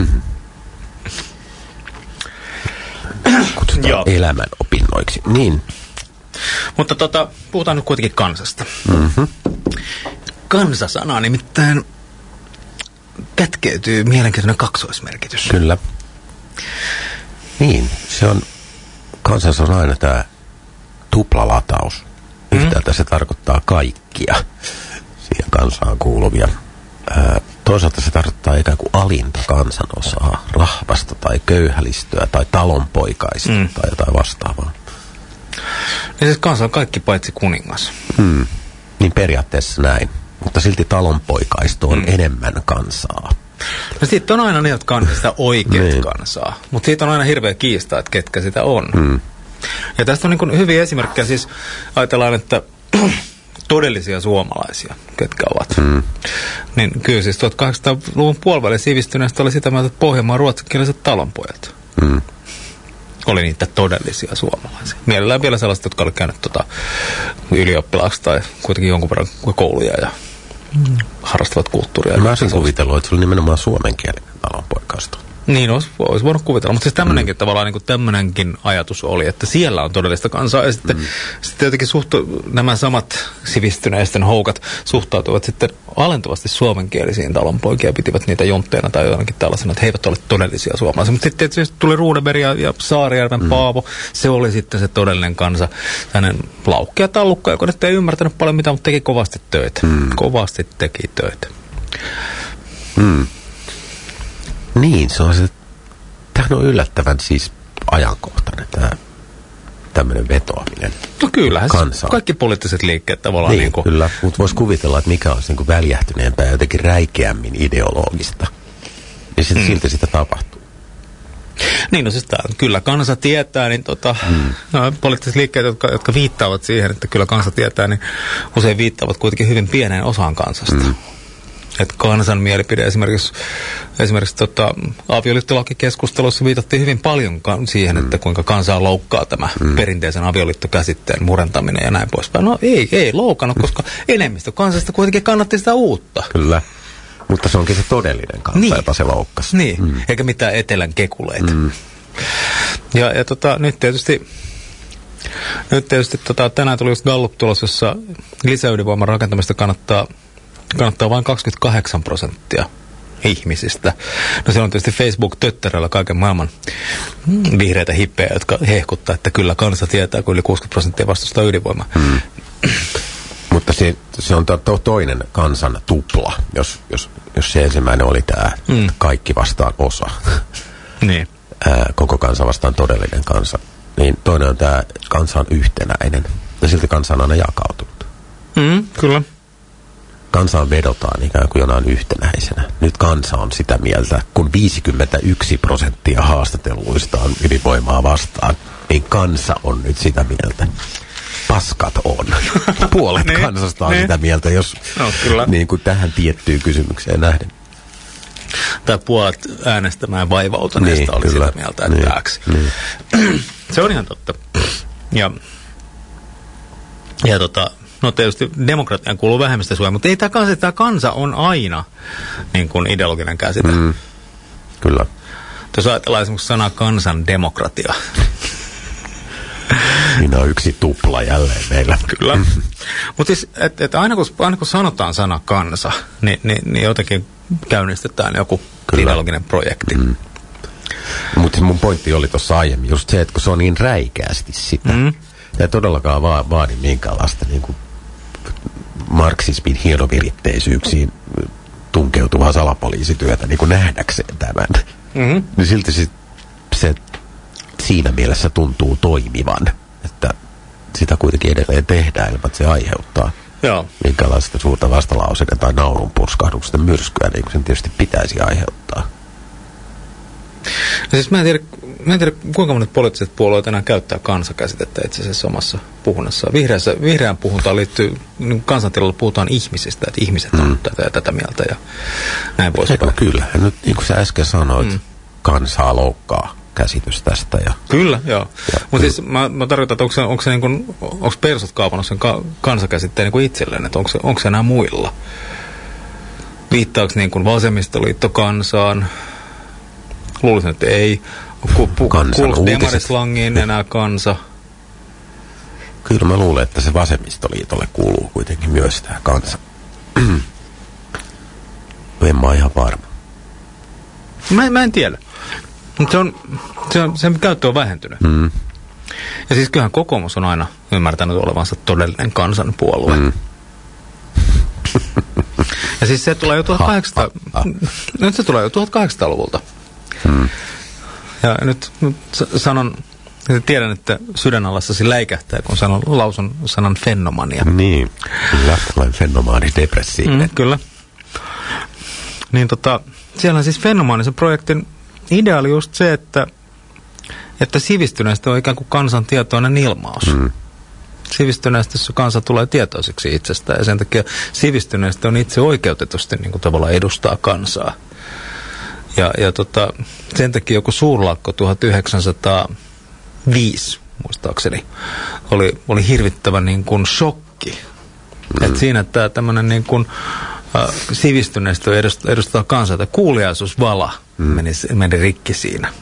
Kutsutaan elämän opinnoiksi. Niin. Mutta tota, puhutaan nyt kuitenkin kansasta. Mm-hmm. Kansasana nimittäin kätkeytyy mielenkiintoinen kaksoismerkitys. Kyllä. Niin, se on, kansassa on aina tämä tuplalataus. Yhtäältä se tarkoittaa kaikkia siihen kansaan kuuluvia. Ää, toisaalta se tarkoittaa ikään kuin alinta kansanosaa, rahvasta tai köyhälistöä tai talonpoikaista mm. tai jotain vastaavaa. Ja siis kansa on kaikki paitsi kuningas. Mm. Niin periaatteessa näin, mutta silti talonpoikaisto on mm. enemmän kansaa. No sitten on aina ne, jotka on sitä oikeat niin. kansaa, mutta siitä on aina hirveä kiista, että ketkä sitä on. Mm. Ja tästä on niin kuin hyviä esimerkkejä, siis ajatellaan, että todellisia suomalaisia, ketkä ovat. Mm. Niin kyllä siis tuhatkahdeksansataaluvun puoliväliin sivistyneestä oli sitä mieltä, että Pohjanmaan ruotsinkieliset talonpojat mm. oli niitä todellisia suomalaisia. Mielellään vielä sellaiset, jotka oli käynyt tota ylioppilaaksi tai kuitenkin jonkun verran kouluja ja mm. harrastavat kulttuuria. Mä olisin kuvitellut, että se oli nimenomaan suomenkielinen talonpoikaisto. Niin, olisi, olisi voinut kuvitella, mutta siis tämmöinenkin mm. tavallaan niin kuin tämmöinenkin ajatus oli, että siellä on todellista kansaa ja sitten, mm. sitten jotenkin suhtu, nämä samat sivistyneisten houkat suhtautuvat sitten alentuvasti suomenkielisiin talonpoikia ja pitivät niitä jontteina tai jotenkin tällaisena, että he eivät ole todellisia suomalaisia. Mutta sitten tietysti tuli Runeberg ja, ja Saarijärven mm. Paavo, se oli sitten se todellinen kansa, tämmöinen laukkea tallukka, joka nyt ei ymmärtänyt paljon mitään, mutta teki kovasti töitä. Mm. Kovasti teki töitä. Mm. Niin, se on se, tämähän on yllättävän siis ajankohtainen tämä tämmöinen vetoaminen. No kyllähän kaikki poliittiset liikkeet tavallaan niin, niin kuin... kyllä, mutta voisi kuvitella, että mikä olisi niin kuin väljähtyneempää ja jotenkin räikeämmin ideologista. Niin sitten mm. silti sitä tapahtuu. Niin, no siis tämä, kyllä kansa tietää, niin tota, mm. no, poliittiset liikkeet, jotka, jotka viittaavat siihen, että kyllä kansa tietää, niin usein viittaavat kuitenkin hyvin pieneen osaan kansasta. Mm. Että kansan mielipide esimerkiksi, esimerkiksi tota, avioliittolakikeskustelussa viitattiin hyvin paljon siihen, mm. että kuinka kansaa loukkaa tämä mm. perinteisen avioliittokäsitteen murentaminen ja näin poispäin. No ei, ei loukannut, koska enemmistö kansasta kuitenkin kannatti sitä uutta. Kyllä. Mutta se onkin se todellinen kansa, niin. jota se loukkasi. Niin, mm. eikä mitään etelän kekuleita. Mm. Ja, ja tota, nyt tietysti, nyt tietysti tota, tänään tuli just Gallup-tulos, jossa lisäydinvoiman rakentamista kannattaa, kannattaa vain kaksikymmentäkahdeksan prosenttia ihmisistä. No se on tietysti Facebook-tötteröllä kaiken maailman vihreitä hippejä, jotka hehkuttaa, että kyllä kansa tietää, kun yli kuusikymmentä prosenttia vastustaa ydinvoimaa. Mm. Mutta se, se on to, to, toinen kansan tupla, jos, jos, jos se ensimmäinen oli tämä mm. kaikki vastaan osa. Niin. Ää, koko kansa vastaan todellinen kansa. Niin toinen on tämä kansa on yhtenäinen. Ja silti kansa on aina jakautunut. Mm, kyllä. Kansaan vedotaan ikään kuin jonain yhtenäisenä. Nyt kansa on sitä mieltä, kun viisikymmentäyksi prosenttia haastatelluista on ydinvoimaa vastaan, niin kansa on nyt sitä mieltä. Paskat on. Puolet niin, kansasta on niin. sitä mieltä, jos no, niin kuin tähän tiettyyn kysymykseen nähden. Tai puolet äänestämään vaivautuneesta niin, oli kyllä. sitä mieltä, että niin, ääksi. Niin. Se on ihan totta. Ja, ja tota, no tietysti demokratiaan kuuluu vähemmistösuoja, mutta ei tämä kansa, tämä kansa on aina niin kuin ideologinen käsite. Mm, kyllä. Jos ajatellaan esimerkiksi sanaa kansandemokratia. Siinä on yksi tupla jälleen meillä. Kyllä. Mutta siis, että et aina, aina kun sanotaan sana kansa, niin, niin, niin jotenkin käynnistetään joku Kyllä. ideologinen projekti. Mm. Mutta mun pointti oli tuossa aiemmin just se, että kun se on niin räikeästi sitä, mm. ei todellakaan va- vaadi minkäänlaista niin kuin marksismin hienoviritteisyksiin tunkeutuvaa salapoliisityötä niin kuin nähdäkseen tämän. Mm-hmm. Niin silti se, se siinä mielessä tuntuu toimivan, että sitä kuitenkin edelleen tehdään, ilman että se aiheuttaa Joo. minkälaista suurta vastalauseiden tai naurun purskahdusten myrskyä, niin kuin sen tietysti pitäisi aiheuttaa. No siis mä en tiedä, mä en tiedä kuinka monet poliittiset puolueet enää käyttää kansakäsitettä itse asiassa omassa puhunnassaan. Vihreässä, vihreään puhuntaan liittyy, niin kansantilalla puhutaan ihmisistä, että ihmiset on mm. tätä ja tätä mieltä ja näin voisi olla. Kyllä, nyt niin kuin sä äsken sanoit, mm. kansaa loukkaa käsitys tästä. Ja, kyllä, joo. Mutta siis mä, mä tarkoitan, että onko se, onko se niin kuin, onko persut kaapannut sen ka- kansakäsitteen niin kuin itselleen, että onko se, onko se enää muilla? Viittaako niin kuin vasemmistoliitto kansaan? Luulisin, että ei. Ku, pu, kuuluisi demarislangiin enää kansa? Kyllä mä luulen, että se vasemmistoliitolle kuuluu kuitenkin myös tämä kansa. En mä ihan varma. Mä, mä en tiedä. Mutta se on, se on, sen käyttö on vähentynyt. Mm. Ja siis kyllähän kokoomus on aina ymmärtänyt olevansa todellinen kansanpuolue. Mm. Ja siis se tulee jo tuhatkahdeksansataa... Ha, ha, ha. Nyt se tulee jo tuhatkahdeksansataaluvulta. Mm. Ja nyt, nyt sanon, tiedän, että sydänalassasi läikähtää, kun sanon, lausun sanan fenomania. Niin, kyllä, olen fenomaani depressiivinen. Mm, kyllä. Niin tota, siellä on siis fenomaanisen projektin idea oli just se, että, että sivistyneestä on ikään kuin kansan tietoinen ilmaus. Mm. Sivistyneestä, jos kansa tulee tietoiseksi itsestään, ja sen takia sivistyneestä on itse oikeutetusti niin kuin tavallaan edustaa kansaa. Ja, ja tota, sen takia joku suurlakko tuhatyhdeksänsataaviisi, muistaakseni, oli, oli hirvittävä niin kuin shokki. Mm. Että siinä tämä tämmöinen niin kuin äh, sivistyneestä edustaa, edustaa kansaa, että kuuliaisuusvala mm. meni, meni rikki siinä.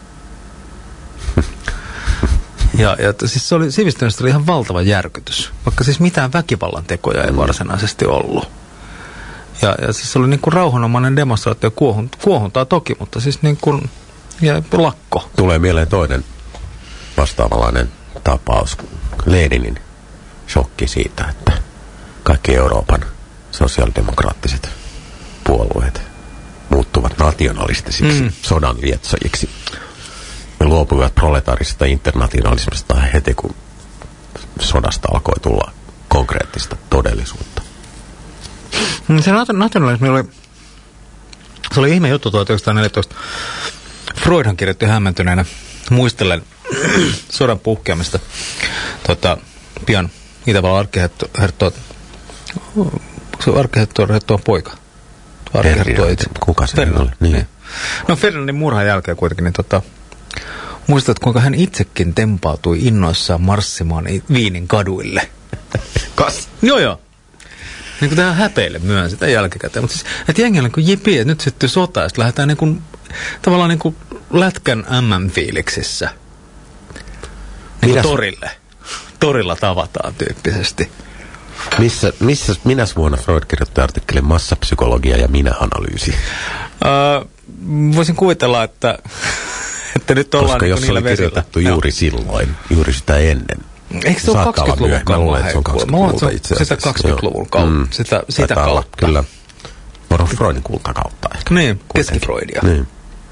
Ja, ja siis se oli, sivistyneestä oli ihan valtava järkytys, vaikka siis mitään väkivallan tekoja ei mm. varsinaisesti ollut. Ja, ja siis se oli niin kuin rauhanomainen demonstraatio, kuohun, kuohuntaa toki, mutta siis niin kuin ja lakko. Tulee mieleen toinen vastaavanlainen tapaus, Leninin shokki siitä, että kaikki Euroopan sosiaalidemokraattiset puolueet muuttuvat nationalistisiksi mm. sodan lietsojiksi. Ne luopuivat proletaarisesta internationalismista heti, kun sodasta alkoi tulla konkreettista todellisuutta. Se nationalismi oli, se oli ihme juttu tuhatyhdeksänsataaneljätoista. Freudhan kirjoitti hämmentyneenä muistellen sodan puhkeamista tota, pian Itävallan arkkiherttua, se arkkiherttua poika. Arkkiherttua itse. Kuka se oli? Niin. Niin. No Ferdinandin murhan jälkeen kuitenkin, niin tota, muistat, kuinka hän itsekin tempautui innoissaan marssimaan Viinin kaduille. Kas? Joo, joo. Niin kuin tähän häpeille myön sitä jälkikäteen. Mutta siis, että jengillä kun jipi, että nyt syttyy sota, ja sitten lähdetään niin kuin, tavallaan niin kuin lätkän M M-fiiliksissä. Niin kuin torille. Torilla tavataan tyyppisesti. Missä, missä minäs vuonna Freud kirjoitti artikkelin massapsykologia ja minä-analyysi? Öö, voisin kuvitella, että, että nyt ollaan koska niin jos niillä oli vesillä. kirjoitettu juuri silloin, juuri sitä ennen. Eikö se ole kaksikymmentäluvun kautta? Se on kaksikymmentäluvulta itse asiassa. Sitä kaksikymmentäluvun kautta. Mm. Sitä, sitä kautta. Olla, kyllä. Varo Freudin kultakautta ehkä. Niin, keskifreudia. Niin.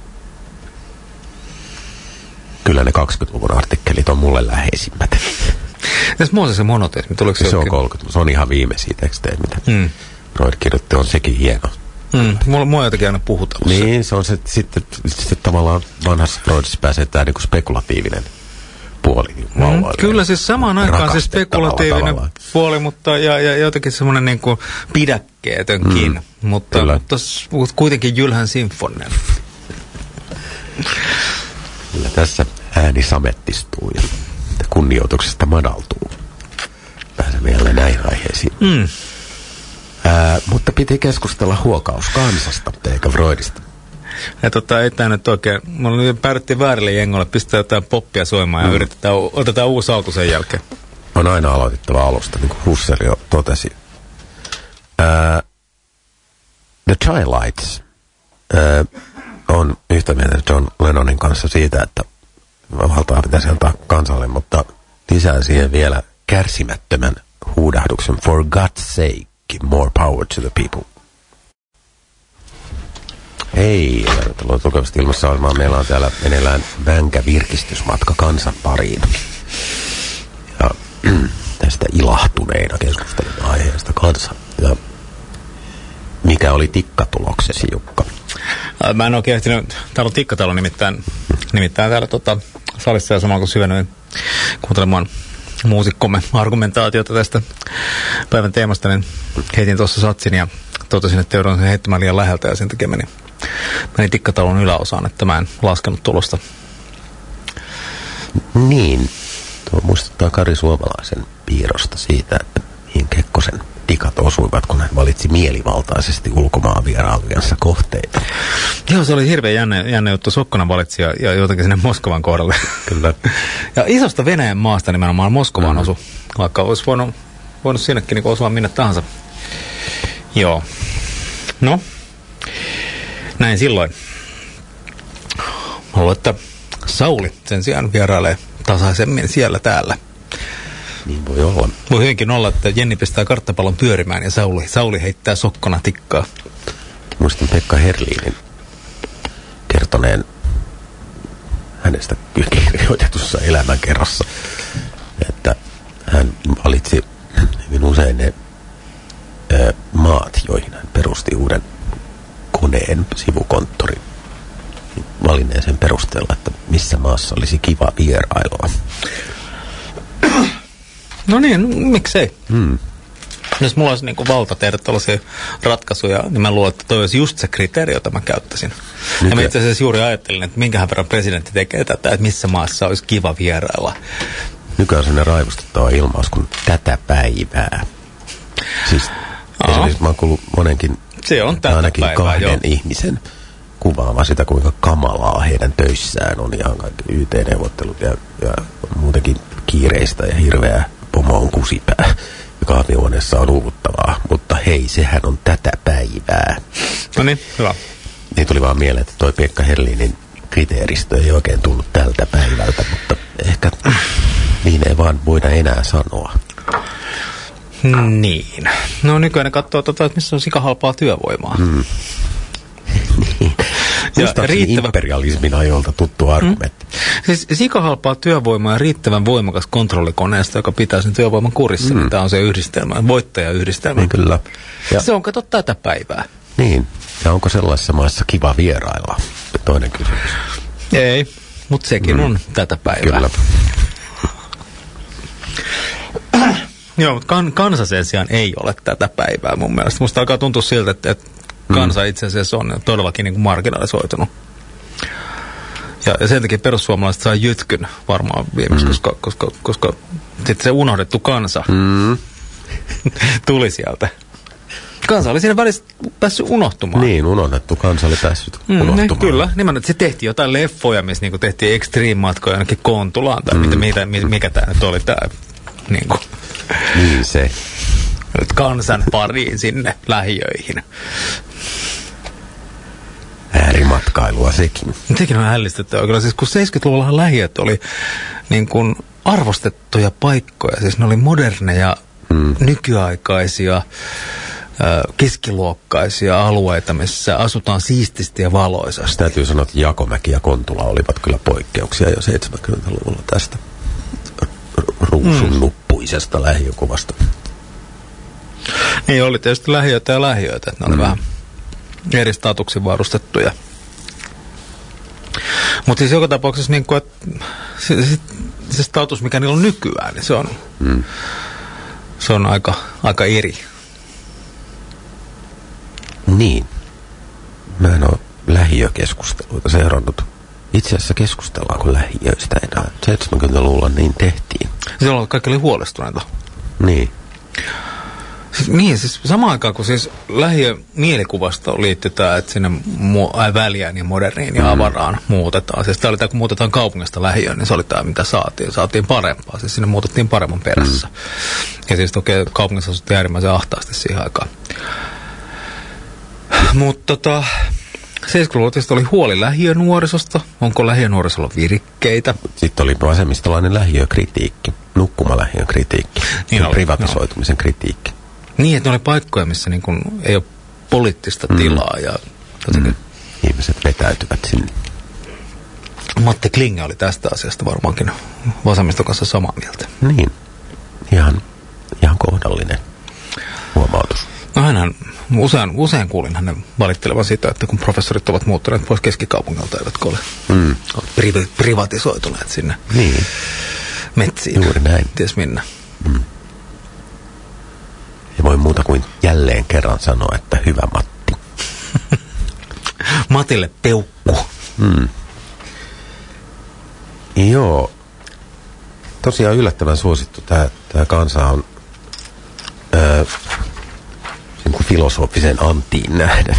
Kyllä ne kaksikymmentäluvun artikkelit on mulle läheisimmät. Tässä Mooses ja monoteismi, tuliko se? Se on kolmekymmentä, se on ihan viimeisiä tekstejä, mitä mm. Freud kirjoitti, on sekin hieno. Mm. Mulla, mulla on jotenkin aina puhutella. Niin, se on se, sitten, sitten tavallaan vanhassa Freudissa pääsee tämä niin kuin spekulatiivinen puoli. Mm. Kyllä siis samaan aikaan se spekulatiivinen tavallaan. Puoli, mutta ja, ja jotenkin semmoinen niin kuin pidäkkeetönkin, mm. mutta, mutta kuitenkin jylhän sinfonen. Kyllä tässä ääni samettistuu ja kunnioituksesta madaltuu. Pääsemme jälleen näihin aiheisiin. Mm. Ää, mutta piti keskustella huokauskansasta, eikä Freudista. Ja tota, ei tämä nyt oikein, mulla päädyttiin väärille jengolle, pistää jotain poppia soimaan ja mm. yritetään, otetaan uusi alku sen jälkeen. On aina aloitettava alusta, niin kuin Husserl jo totesi. Ää, The Chi-Lights ää, on yhtä mieltä John Lennonin kanssa siitä, että valtaa pitäisi antaa kansalle, mutta lisää siihen vielä kärsimättömän huudahduksen For God's sake, more power to the people. Hei, tervetuloa tukevasti ilmassa olemaan. Meillä on täällä meneillään vänkä virkistysmatka kansan pariin. Ja tästä ilahtuneina keskustelun aiheesta kanssa. Ja mikä oli tikkatuloksesi, Jukka? Mä en oikein ehtinyt, täällä on tikkatalo nimittäin, nimittäin täällä tota, salissa ja samalla kun syvennyin kuuntelemaan muusikkomme argumentaatiota tästä päivän teemasta, niin heitin tuossa satsin ja totesin, että joudun sen heittämään liian läheltä ja sen takia meni, meni tikkatalon yläosaan, että mä en laskenut tulosta. Niin, tuo muistuttaa Kari Suomalaisen piirrosta siitä, että mihin Kekkosen dikat osuivat, kun hän valitsi mielivaltaisesti ulkomaan vierailujensa kohteita. Joo, se oli hirveän jännä, jännä juttu. Sokkonen valitsi ja, ja jotenkin sinne Moskovan kohdalle. Kyllä. Ja isosta Venäjän maasta nimenomaan Moskovaan mm. osu, vaikka olisi voinut, voinut sinnekin niin osua minne tahansa. Joo. No, näin silloin. Haluan, että Sauli sen sijaan vierailee tasaisemmin siellä täällä. Niin voi olla. Voi hyvinkin olla, että Jenni pistää karttapallon pyörimään ja Sauli, Sauli heittää sokkona tikkaa. Muistan Pekka Herlinin kertoneen hänestä kirjoitetussa elämänkerrassa, että hän valitsi hyvin usein ne ö, maat, joihin hän perusti uuden koneen sivukonttorin. Valinneen sen perusteella, että missä maassa olisi kiva vierailua. No niin, miksei? Hmm. Jos mulla olisi niinku valta tehdä tällaisia ratkaisuja, niin mä luulen, että toi olisi just se kriteeri, jota mä käyttäisin. Nyt ja mä itse asiassa juuri ajattelin, että minkähän verran presidentti tekee tätä, että missä maassa olisi kiva vierailla. Nykyään sellainen raivostuttava ilmaus kuin tätä päivää. Siis esimerkiksi mä oon kuullut monenkin, se on tätä ainakin päivää, kahden joo. ihmisen kuvaava sitä, kuinka kamalaa heidän töissään on ihan kaikki Y T-neuvottelut ja, ja muutenkin kiireistä ja hirveä pomo on kusipää. Kahvihuoneessa on uuvuttavaa, mutta hei, sehän on tätä päivää. No niin, hyvä. Niin tuli vaan mieleen, että toi Pekka Herlinin kriteeristö ei oikein tullut tältä päivältä, mutta ehkä niin ei vaan voida enää sanoa. Niin. No nykyään ne katsoo, tota, että missä on sikahalpaa työvoimaa. Mm. Niin. Muistaakseni riittävä... imperialismin ajoilta tuttu argumentti. Mm. Siis sikahalpaa työvoimaa ja riittävän voimakas kontrollikoneesta, joka pitää sen työvoiman kurissa, mm. niin tämä on se yhdistelmä, voittajayhdistelmä. Niin kyllä. Ja... Se on, kato, tätä päivää. Niin. Ja onko sellaisessa maassa kiva vierailla? Toinen kysymys. Ei, mutta sekin mm. on tätä päivää. Kyllä. Joo, mutta kan, kansa sen sijaan ei ole tätä päivää mun mielestä. Musta alkaa tuntua siltä, että, että kansa itse asiassa on todellakin niin kuin marginalisoitunut. Ja, ja sen takia perussuomalaiset saa jytkyn varmaan viimeksi, mm. koska, koska, koska sitten se unohdettu kansa mm. tuli sieltä. Kansa oli siinä välissä päässyt unohtumaan. Niin, unohdettu kansa oli päässyt mm, unohtumaan. Ne, kyllä, nimenomaan, että se tehtiin jotain leffoja, missä niinku tehtiin extreme-matkoja ainakin Kontulaan, tai mm. mitä, mitä, mikä tämä nyt oli tämä. Niinku. Niin se. Kansan pariin sinne lähiöihin. Äärimatkailua sekin. Sekin on ällistettävä. Kyllä siis kun seitsemänkymmentäluvulla lähiöt oli niin kuin arvostettuja paikkoja, siis ne oli moderneja, mm. nykyaikaisia, keskiluokkaisia alueita, missä asutaan siististi ja valoisasti. Täytyy sanoa, että Jakomäki ja Kontula olivat kyllä poikkeuksia jo seitsemänkymmentäluvulla tästä ruusun mm. nuppuisesta lähiökuvasta. Niin oli tietysti lähiöitä ja lähiöitä, että ne oli mm. vähän eri statuksin varustettuja. Mutta siis joka tapauksessa niin kuin, että se, se, se status, mikä niillä on nykyään, niin se on, mm. se on aika, aika eri. Niin. Mä en ole lähiökeskusteluita seurannut. Itse asiassa keskustellaanko lähiöistä enää? seitsemänkymmentäluvulla niin tehtiin. Silloin kaikki oli huolestuneita. Niin. Siis, niin, siis samaan aikaan, kun siis lähiö-mielikuvasta liittyy tämä, että sinne mu- väliään ja moderniin ja avaraan mm. muutetaan. Siis tämä oli tämä, kun muutetaan kaupungista lähiöön, niin se oli tämä, mitä saatiin. Saatiin parempaa. Siis sinne muutettiin paremman perässä. Mm. Ja siis toki kaupungissa asuttiin äärimmäisen ahtaasti siihen aikaan. Mutta tota, seitsemänkymmentäluvulla tietysti oli huoli lähiönuorisosta. Onko lähiönuorisolla virikkeitä? Sitten oli vasemmistolainen lähiökritiikki. Nukkumalähiön kritiikki. Niin oli, privatisoitumisen no. kritiikki. Niin, että ne oli paikkoja, missä niin kun ei ole poliittista mm. tilaa. Ja mm. ihmiset vetäytyvät sinne. Matti Klinge oli tästä asiasta varmaankin vasemmiston kanssa samaa mieltä. Niin, ihan, ihan kohdallinen huomautus. No hänhän, usein, usein kuulin hänen valittelevan sitä, että kun professorit ovat muuttuneet pois keskikaupungilta, eivätkö ole mm. pri- privatisoituneet sinne niin. metsiin. Juuri näin. Ties minne. Mm. Ja voi muuta kuin jälleen kerran sanoa, että hyvä Matti. Matille peukku. Mm. Joo. Tosiaan yllättävän suosittu tämä, tämä kansa on öö, niin kuin filosofisen antiin nähden.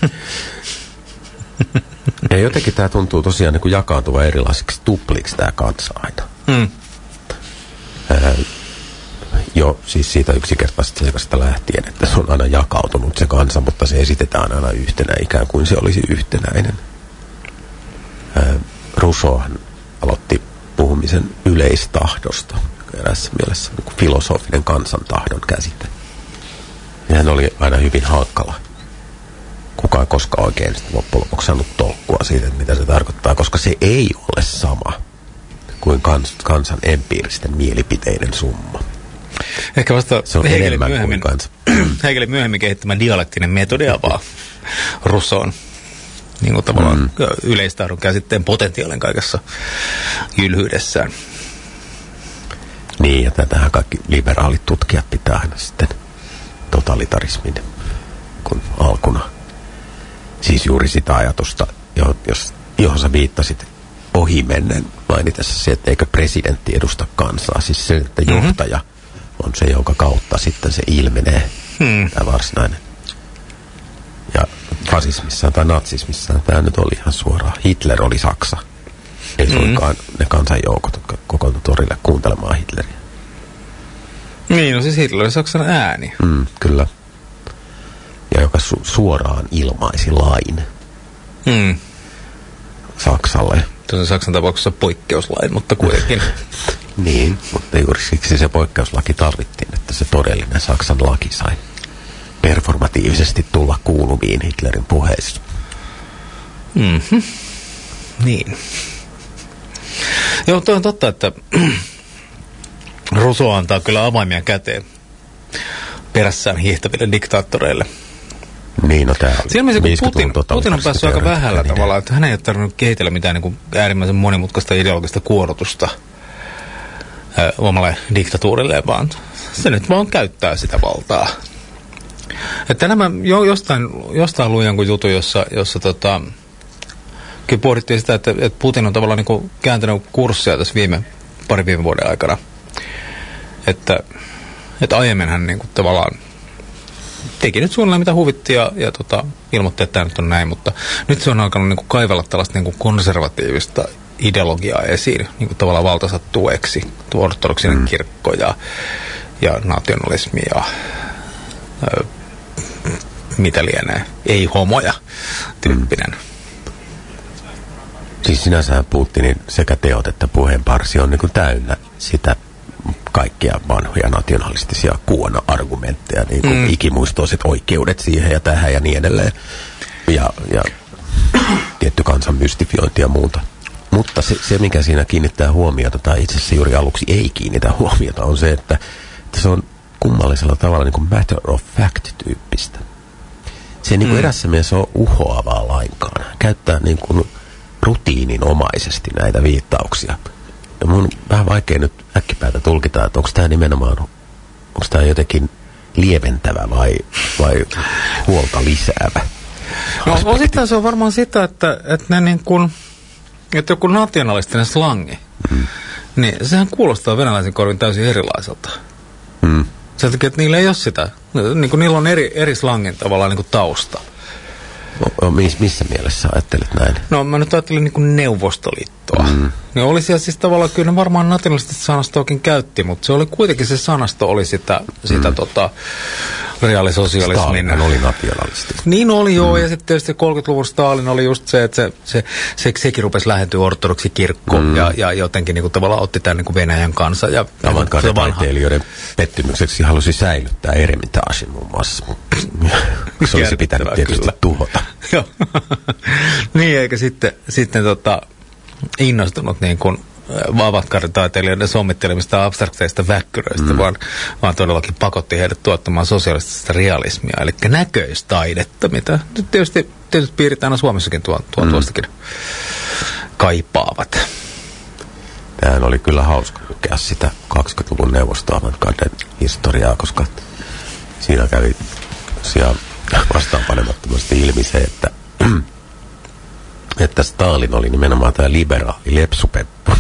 Ja jotenkin tämä tuntuu tosiaan niin kuin jakaantuva erilaisiksi tupliksi tämä kansa aina. Mm. Öö, jo siis siitä yksinkertaisesti seikasta lähtien, että se on aina jakautunut se kansa, mutta se esitetään aina yhtenä ikään kuin se olisi yhtenäinen. Öö, Rousseauhan aloitti puhumisen yleistahdosta, joka erässä mielessä niin kuin filosofinen kansantahdon käsite. Ja hän oli aina hyvin hankala. Kukaan ei koskaan oikein sitten loppujen lopuksi saanut tolkkua siitä, että mitä se tarkoittaa, koska se ei ole sama kuin kans, kansan empiiristen mielipiteiden summa. Ehkä vasta se on Hegelin myöhemmin, Hegelin myöhemmin kehittämä dialektinen metodia avaa Rousseaun niin kuin tavallaan mm. yleistahdon käsitteen potentiaalin kaikessa jylhyydessään. Niin, ja tätähän kaikki liberaalit tutkijat pitää aina sitten totalitarismin kun alkuna. Siis juuri sitä ajatusta, johon, jos, johon sä viittasit ohimennen mainitessa se, että eikö presidentti edusta kansaa. Siis se, että mm-hmm. johtaja on se, jonka kautta sitten se ilmenee, hmm. tämä varsinainen. Ja fasismissaan tai natsismissaan tämä nyt oli ihan suoraan. Hitler oli Saksa. Ei mm. suinkaan ne kansanjoukot, jotka kokoontuivat torille kuuntelemaan Hitleriä. Niin, no siis Hitler oli Saksan ääni. Mm, kyllä. Ja joka su- suoraan ilmaisi lain mm. Saksalle. Tuossa Saksan tapauksessa poikkeuslain, mutta kuitenkin. Niin, mutta juuri siksi se poikkeuslaki tarvittiin, että se todellinen Saksan laki sai performatiivisesti tulla kuuluviin Hitlerin puheissa. Mhm. Niin. Joo, toi on totta, että Rousseau antaa kyllä avaimia käteen perässään hiihtäville diktaattoreille. Niin, no tää oli. Siinä mielessä, kun Putin, Putin on päässyt aika vähällä tavallaan, että hän ei ole tarvinnut kehitellä mitään niin kuin äärimmäisen monimutkaista ideologista kuorotusta ää, omalle diktatuurilleen, vaan se nyt vaan käyttää sitä valtaa. Että nämä jo, jostain, jostain luin jonkun jutun, jossa, jossa tota, kyllä pohdittiin sitä, että, että Putin on tavallaan niin kuin kääntänyt kurssia tässä viime, pari viime vuoden aikana. Että, että aiemmin hän niin kuin tavallaan teki nyt suunnilleen mitä huvitti ja, ja tota, ilmoitti, että tämä nyt on näin, mutta nyt se on alkanut niin kuin kaivella tällaista niin kuin konservatiivista ideologiaa esiin, niin kuin tavallaan valtansa tueksi, tuo ortodoksinen mm. kirkko ja, ja nationalismi ja ö, mitä lienee, ei homoja tyyppinen. Mm. Siis sinänsähän Putinin sekä teot että puheenparsi on niin kuin täynnä sitä kaikkia vanhoja nationalistisia kuona-argumentteja, niin kuin mm. ikimuistoiset oikeudet siihen ja tähän ja niin edelleen. Ja, ja tietty kansan mystifiointi ja muuta. Mutta se, se, mikä siinä kiinnittää huomiota, tai itse asiassa juuri aluksi ei kiinnitä huomiota, on se, että, että se on kummallisella tavalla niin kuin matter of fact-tyyppistä. Se ei niin kuin mm. erässä mielessä ole uhoavaa lainkaan. Käyttää niin kuin rutiininomaisesti näitä viittauksia. Ja mun on vähän vaikea nyt äkkipäätä tulkita, että onko tämä nimenomaan, onko tämä jotenkin lieventävä vai, vai huolta lisäävä. No osittain se on varmaan sitä, että, että, ne niin kuin, että joku nationalistinen slangi, mm. niin sehän kuulostaa venäläisen korvin täysin erilaiselta. Mm. Sen takia, että niillä ei ole sitä. Niin kuin niillä on eri, eri slangin tavallaan niin kuin tausta. O, miss, missä mielessä ajattelet näin? No mä nyt ajattelin niin kuin Neuvostoliittoa. Mm. Niin oli siellä siis tavallaan, kyllä ne varmaan nationalistista sanastoakin käytti, mutta se oli kuitenkin, se sanasto oli sitä, sitä mm. tota, reaalisosialismin. Stalin oli nationalisti. Niin oli joo, mm. ja sitten tietysti kolmekymmentäluvun Stalin oli just se, että se, se, se, sekin rupesi lähentyä ortodoksi kirkkoon mm. ja, ja jotenkin niin kuin tavallaan otti tämän niin kuin Venäjän kanssa. Ja avantgarde-taiteilijoiden pettymykseksi halusi säilyttää Eremitagen muun muassa. Se olisi pitänyt tietysti kyllä tuhota. Joo. Niin, eikä sitten, sitten tota, innostunut niin kuin avantgarde-taiteilijoiden sommittelemista abstrakteista väkkyröistä, mm. vaan, vaan todellakin pakotti heidät tuottamaan sosiaalista realismia, eli näköistaidetta, mitä nyt tietysti, tietysti piirit aina Suomessakin tuo, tuo mm. tuostakin kaipaavat. Tämähän oli kyllä hauska lukea sitä kaksikymmentäluvun neuvosto-avantgarden historiaa, koska siinä kävi tosiaan vastaanpanemattomasti ilmi se, että, että Stalin oli nimenomaan tämä liberaali lepsupeppu,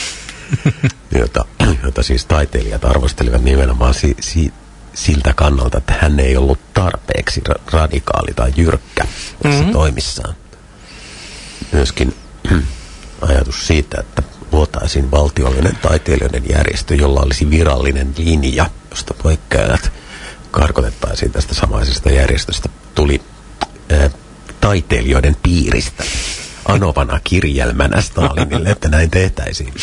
jota, jota siis taiteilijat arvostelivat nimenomaan si, si, siltä kannalta, että hän ei ollut tarpeeksi ra- radikaali tai jyrkkä tässä mm-hmm. toimissaan. Myöskin ajatus siitä, että luotaisiin valtiollinen taiteilijoiden järjestö, jolla olisi virallinen linja, josta poikkeajat karkotettaisiin tästä samaisesta järjestöstä, tuli ää, taiteilijoiden piiristä anovana kirjelmänä Stalinille, että näin tehtäisiin.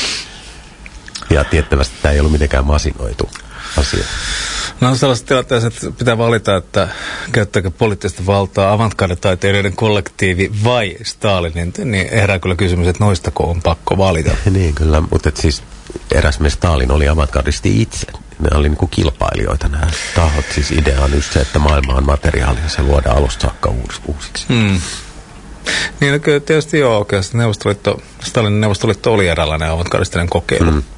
Ja tiettävästi tämä ei ollut mitenkään masinoitu asia. No on sellaisessa tilanteessa, että pitää valita, että käyttääkö poliittista valtaa avantgarde-taiteilijoiden kollektiivi vai Stalinin, niin herää kyllä kysymys, että noistako on pakko valita. Niin kyllä, mutta siis eräs mies Stalin oli avantgardisti itse. Ne oli niin kuin kilpailijoita nämä tahot. Siis idea on just se, että maailma on materiaali ja se luodaan alusta saakka uusiksi. Hmm. Niin no kyllä tietysti joo, oikeasti Neuvostoliitto, Stalinin Neuvostoliitto oli eräänlainen avantgardistinen kokeilu. Hmm.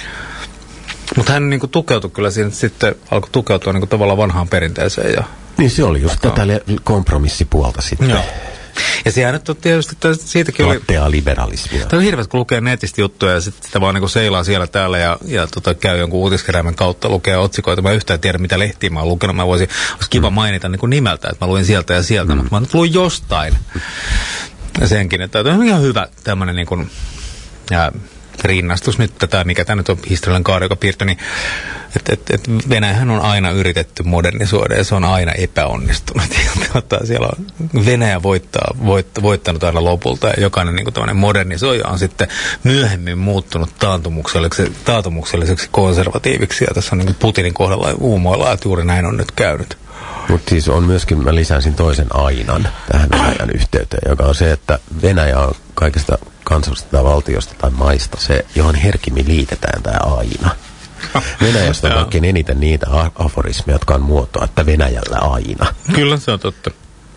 Mutta hän niin kuin tukeutui kyllä siinä, sitten alkoi tukeutua niin kuin tavallaan vanhaan perinteeseen. Ja niin se oli just tätä kompromissipuolta sitten. Joo. Ja sehän nyt on tietysti, siitäkin oli lattea liberalismia. Tämä on hirveästi, kun lukee netistä juttuja ja sitten sitä vaan niin kuin seilaa siellä täällä ja, ja tota, käy jonkun uutiskeräimen kautta, lukee otsikoita. Mä yhtään tiedä, mitä lehtiä mä oon lukenut. Mä voisin, olisi kiva mm. mainita niin kuin nimeltä, että mä luin sieltä ja sieltä, mm. mutta mä nyt luin jostain. Ja senkin, että on ihan hyvä tämmöinen niin kuin, ja, rinnastus nyt tätä, mikä tämä nyt on historiallinen kaari, joka piirtyi, niin että et, et Venäjähän on aina yritetty modernisoida ja se on aina epäonnistunut. Ja siellä on Venäjä voittaa, voitt, voittanut aina lopulta ja jokainen niin kuin tämmöinen modernisoija on sitten myöhemmin muuttunut taantumukselliseksi, taantumukselliseksi konservatiiviksi ja tässä on niin kuin Putinin kohdalla uumoilla, että juuri näin on nyt käynyt. Mutta siis on myöskin, mä lisäsin toisen ainan tähän Venäjän yhteyteen, joka on se, että Venäjä on kaikista kansallisesta tai valtiosta tai maista se, johon herkimmin liitetään tämä aina. Venäjästä on oikein eniten niitä aforismeja, jotka on muotoa, että Venäjällä aina. Kyllä, se on totta.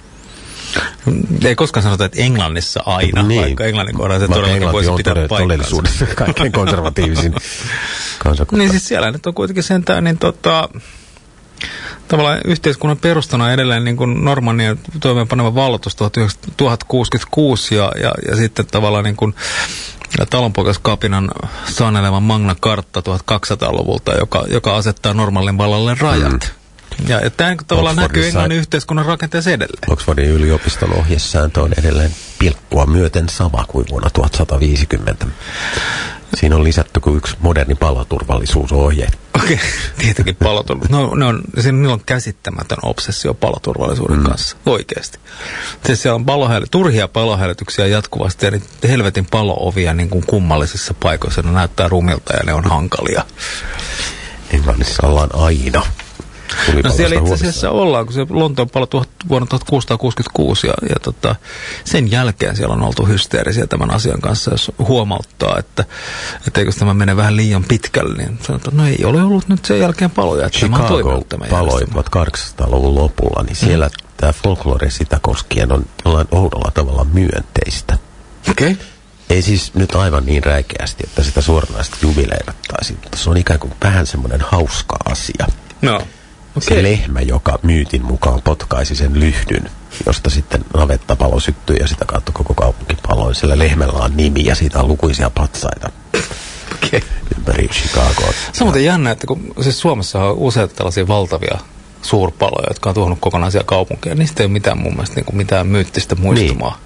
Ei koskaan sanota, että Englannissa aina, niin, vaikka Englannin kohdalla se todellakin voisi pitää paikkaansa. Todellisuudessa kaikkein konservatiivisin kansakunta. Niin siis siellä nyt on kuitenkin sentään, niin tota, tavallaan yhteiskunnan perustana edelleen niin kuin Normannien toimeenpaneva valloitus tuhatkuusikymmentäkuusi ja, ja, ja sitten tavallaan niin kuin talonpoikaiskapinan saneleva Magna Carta tuhatkaksisataaluvulta, joka, joka asettaa normaalin vallalle rajat. Mm. Ja, ja tämä tavallaan näkyy Oxfordissa- Englannin yhteiskunnan rakenteessa edelleen. Oxfordin yliopiston ohjesääntö on edelleen pilkkua myöten sama kuin vuonna tuhatsataviisikymmentä. Siinä on lisätty kuin yksi moderni paloturvallisuusohje. Okei, okay. Tietenkin paloturvallisuus. No, ne on, siinä on käsittämätön obsessio paloturvallisuuden mm. kanssa, oikeasti. Siis siellä on palohäly, turhia palohälytyksiä jatkuvasti ja niitä helvetin palo-ovia niin kuin kummallisissa paikoissa. Ne näyttää rumilta ja ne on hankalia. Englannissa ollaan aina. No siellä itse asiassa ollaan, kun se Lontoon palo vuonna tuhatkuusisataakuusikymmentäkuusi ja, ja tota, sen jälkeen siellä on oltu hysteerisiä tämän asian kanssa, jos huomauttaa, että, että eikö tämä mene vähän liian pitkälle, niin sanotaan, no ei ole ollut nyt sen jälkeen paloja, että tämä on toiminut tämä paloi tuhatkahdeksansataaluvun lopulla, niin siellä mm. tämä folklore sitä koskien on jollain oudolla tavalla myönteistä. Okei. Okay. Ei siis nyt aivan niin räikeästi, että sitä suoranaisesti jubileerattaisiin, mutta se on ikään kuin vähän semmoinen hauska asia. No. Se okay. lehmä, joka myytin mukaan potkaisi sen lyhdyn, josta sitten navettapalo syttyi ja sitä kautta koko kaupunki paloi. Sillä lehmällä on nimi ja siitä on lukuisia patsaita okay. ympäri Chicagoa. Se on muuten jännä, että kun siis Suomessa on useita tällaisia valtavia suurpaloja, jotka on tuonut kokonaisia kaupunkeja. Niistä ei ole mitään mun mielestä niin kuin mitään myyttistä muistumaa.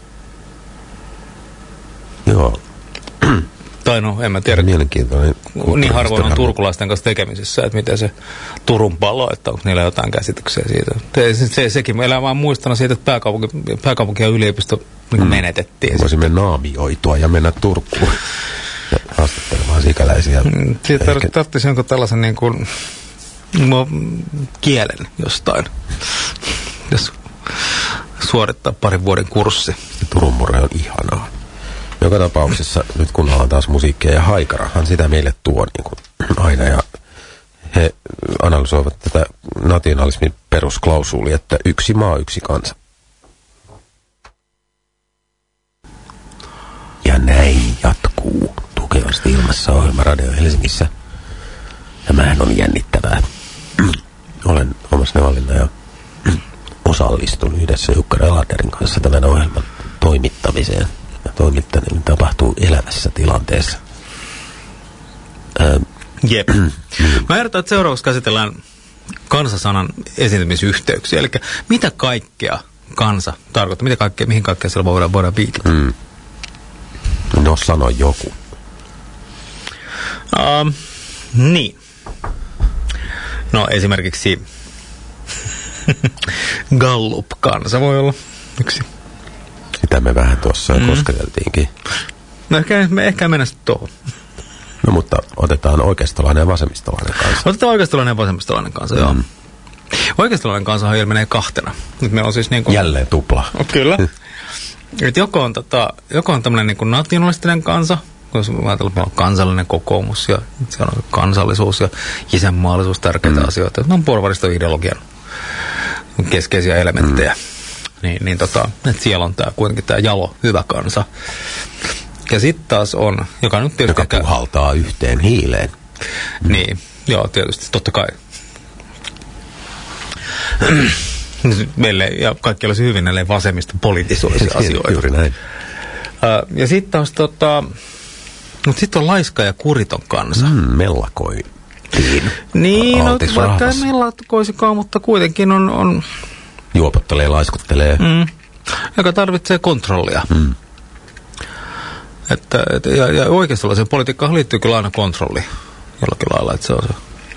Niin. Joo. Tai no, en mä tiedä. Mielenkiintoinen. Niin harvoin on turkulaisten kanssa tekemisissä, että miten se Turun palo, että onko niillä jotain käsityksiä siitä. Se, se, sekin, elää vaan muistana siitä, että pääkaupunki, pääkaupunki ja yliopisto niin mm. menetettiin. Voisimme naamioitua ja mennä Turkuun ja haastattelemaan sikäläisiä. Mm, siitä tarvitsisi jonkun tällaisen niin kuin, no, kielen jostain, jos suorittaa parin vuoden kurssi. Turun murre on ihanaa. Joka tapauksessa, nyt kun ollaan taas musiikkia ja Haikarahan sitä meille tuo niin kuin aina, ja he analysoivat tätä nationalismin perusklausuulia, että yksi maa, yksi kansa. Ja näin jatkuu tukevasti ilmassa ohjelma Radio Helsingissä. Tämähän on jännittävää. Olen Tuomas Nevalinna ja osallistun yhdessä Jukka Reladerin kanssa tämän ohjelman toimittamiseen. Toimittaminen tapahtuu elävässä tilanteessa. Ähm. Jep. Mä ehdotan, että seuraavaksi käsitellään kansasanan esiintymisyhteyksiä. Eli mitä kaikkea kansa tarkoittaa? Mitä kaikkea, mihin kaikkea sillä voidaan, voidaan viitata? Mm. No sano joku. Um, niin. No esimerkiksi Gallup-kansa voi olla yksi. Sitä me vähän tuossa mm. kosketeltiinkin. No ehkä me ehkä mennä sitten tuohon. No mutta otetaan oikeistolainen ja vasemmistolainen kansa. Otetaan oikeistolainen ja vasemmistolainen kansa, mm. joo. Oikeistolainen kansahan ilmenee kahtena. Nyt meillä on siis niin kuin... Jälleen tupla. Kyllä. Et joko on, tota, joko on tämmöinen niin kuin nationalistinen kansa, jos ajatellaan, että meillä on kansallinen kokoomus ja siellä on kansallisuus ja isänmaallisuus, tärkeitä mm. asioita. Ne on porvaristoideologian keskeisiä elementtejä. Mm. Niin, niin tota, että siellä on tää, kuitenkin tämä jalo, hyvä kansa. Ja sitten taas on, joka nyt tietysti... Joka puhaltaa yhteen hiileen. Mm. Niin, joo, tietysti, totta kai. Meille, ja kaikki olisi hyvin näille vasemmista poliitisuisia asioita. Juuri näin. Uh, ja sitten taas tota... Mutta sitten on laiska ja kuriton kansa. Mm, mellakoitiin. Niin, no, vaikka ei mellakoisikaan, mutta kuitenkin on... on juopottelee, laiskuttelee. Mm. Joka tarvitsee kontrollia. Mm. Että, et, ja, ja oikeistolaiseen politiikkaan liittyy kyllä aina kontrolli jollakin lailla, että se on se.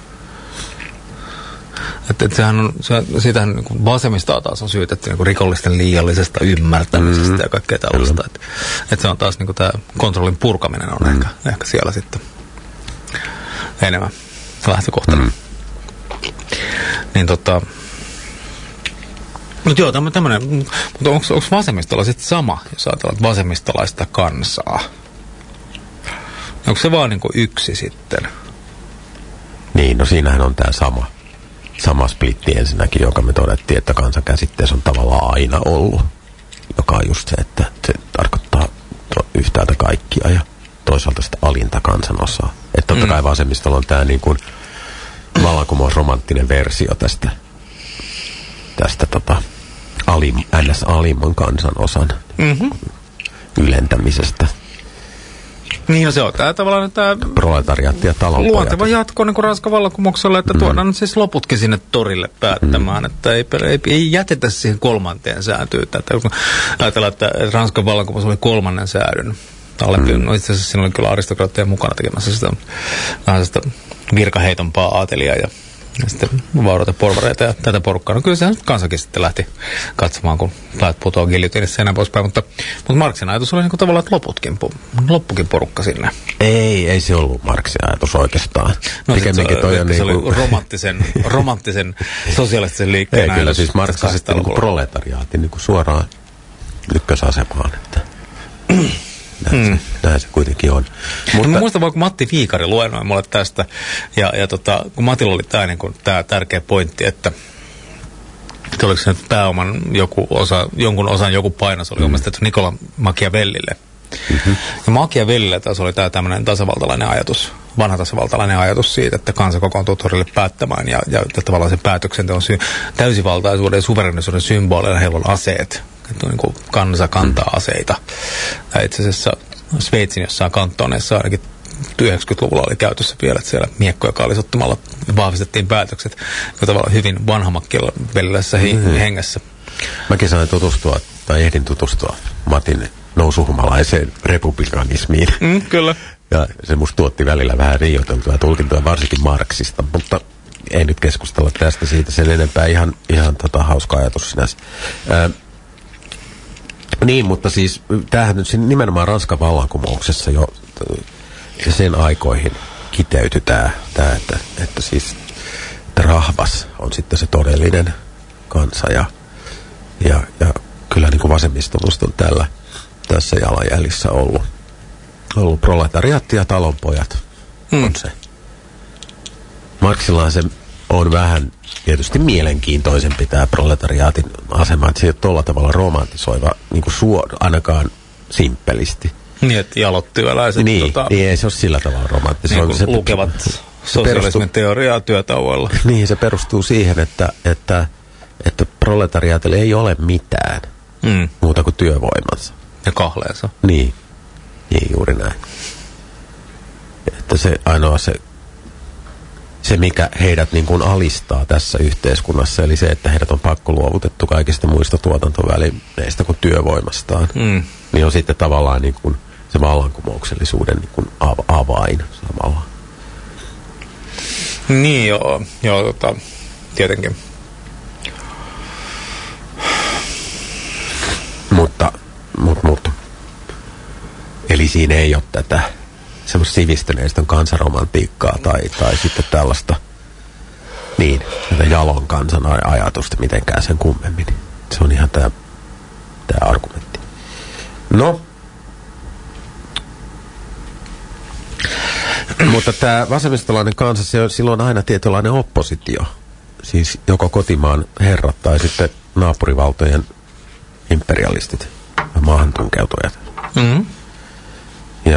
Että, että sehän on, se, siitähän niin vasemmista taas on syytetty niin rikollisten liiallisesta ymmärtämisestä mm. ja kaikkea tällaista. Että, että se on taas niin tämä kontrollin purkaminen on mm. ehkä, ehkä siellä sitten enemmän lähtökohtana. Mm. Niin tota... Mutta joo, tämmöinen, mutta onko, onko vasemmistolla sitten sama, jos ajatellaan vasemmistolaista kansaa? Onko se vaan niin kuin yksi sitten? Niin, no siinähän on tämä sama, sama splitti ensinnäkin, joka me todettiin, että kansankäsitteessä on tavallaan aina ollut. Joka on just se, että se tarkoittaa yhtäältä kaikkia ja toisaalta sitä alinta kansanosaa. Että totta kai vasemmistolla on tämä niin kuin vallankumousromanttinen versio tästä, tästä tota... Alim, ns. Alimman kansanosan mm-hmm. ylentämisestä. Niin, no se on tämä tavallaan tämä proletariaatti ja talonpojat. Luonteva jatko niin kuin Ranskan vallankumouksella, että tuodaan mm. nyt siis loputkin sinne torille päättämään, mm. että ei, ei, ei jätetä siihen kolmanteen sääntyyn. Että kun ajatellaan, että Ranskan vallankumous oli kolmannen säädyn alempi, mm. no itse asiassa siinä oli kyllä aristokraatteja mukana tekemässä sitä vähän sitä virkaheitompaa aatelijaa ja Ja sitten vauraita porvareita ja tätä porukkaa. No kyllä sehän kansakin sitten lähti katsomaan, kun päät putoaa giljotiinissa ja näin poispäin. Mutta, mutta Marxin ajatus oli niin kuin tavallaan, että loputkin, loppukin porukka sinne. Ei, ei se ollut Marxin ajatus oikeastaan. No se, toi on se niin kuin... oli romanttisen, romanttisen sosiaalisen liikkeen ei, kyllä siis Marx asetti niin proletariaatin niin kuin suoraan ykkösasemaan, että... Näin, hmm. se, näin se kuitenkin on. Mutta... No, muistan vaan, kun Matti Viikari luennoi mulle tästä, ja, ja tota, kun Matilla oli tämä niin tärkeä pointti, että, että oliko se nyt pääoman joku osa, jonkun osan joku painos oli hmm. omistettu Nicola Machiavellille. Mm-hmm. Ja Machiavellille taas oli tämä tämmöinen tasavaltalainen ajatus, vanha tasavaltalainen ajatus siitä, että kansa kokoontuu torille päättämään, ja, ja tavallaan sen päätöksenteon sy- täysivaltaisuuden ja suverenisuuden symbolina heillä on aseet. Että niin kuin kansa kantaa aseita. Ja itse asiassa Sveitsin jossain kantoneissa ainakin yhdeksänkymmentäluvulla oli käytössä vielä, että siellä miekkoja kaalisottamalla vahvistettiin päätökset, joka tavallaan hyvin vanhamakkiavellisessä mm-hmm. hengessä. Mäkin sain tutustua, tai ehdin tutustua Matin nousuhumalaiseen republikanismiin. Mm, kyllä. Ja se musta tuotti välillä vähän riioteltua tulkintoja, varsinkin Marxista, mutta ei nyt keskustella tästä siitä sen enempää. Ihan, ihan tota, hauska ajatus sinänsä. Ää, Niin, mutta siis tämähän nyt nimenomaan Ranskan vallankumouksessa jo sen aikoihin kiteytyi tämä, tämä että, että siis että rahvas on sitten se todellinen kansa ja, ja, ja kyllä niin kuin vasemmisto musta on tällä, tässä jalanjäljissä ollut, ollut proletariaatti ja talonpojat hmm. on se. Marxillaan se on vähän tietysti mielenkiintoisempi tämä proletariaatin asema, että se ei ole tuolla tavalla romantisoiva, niin kuin suor, ainakaan simppelisti. Niin, että jalottyöläiset niin, tota, niin, ei se ole sillä tavalla romantisoiva. Niin, se lukevat se, sosialismin teoriaa työtauolla. Niin, se perustuu siihen, että, että, että proletariaatille ei ole mitään mm. muuta kuin työvoimansa. Ja kahleensa. Niin, niin juuri näin. Että se ainoa se Se, mikä heidät niin kuin alistaa tässä yhteiskunnassa, eli se, että heidät on pakko luovutettu kaikista muista tuotantovälineistä kuin työvoimastaan, mm. niin on sitten tavallaan niin kuin se vallankumouksellisuuden niin kuin av- avain samalla. Niin, joo, joo tota, tietenkin. Mutta, mutta, mutta. Eli siinä ei ole tätä semmoista sivistyneistön kansanromantiikkaa tai, tai sitten tällaista niin, tätä jalon kansan ajatusta mitenkään sen kummemmin. Se on ihan tämä tää argumentti. No. Mutta tämä vasemmistolainen kansa, se on silloin aina tietynlainen oppositio. Siis joko kotimaan herrat tai sitten naapurivaltojen imperialistit ja maahantunkeutujat. Mm-hmm. Ja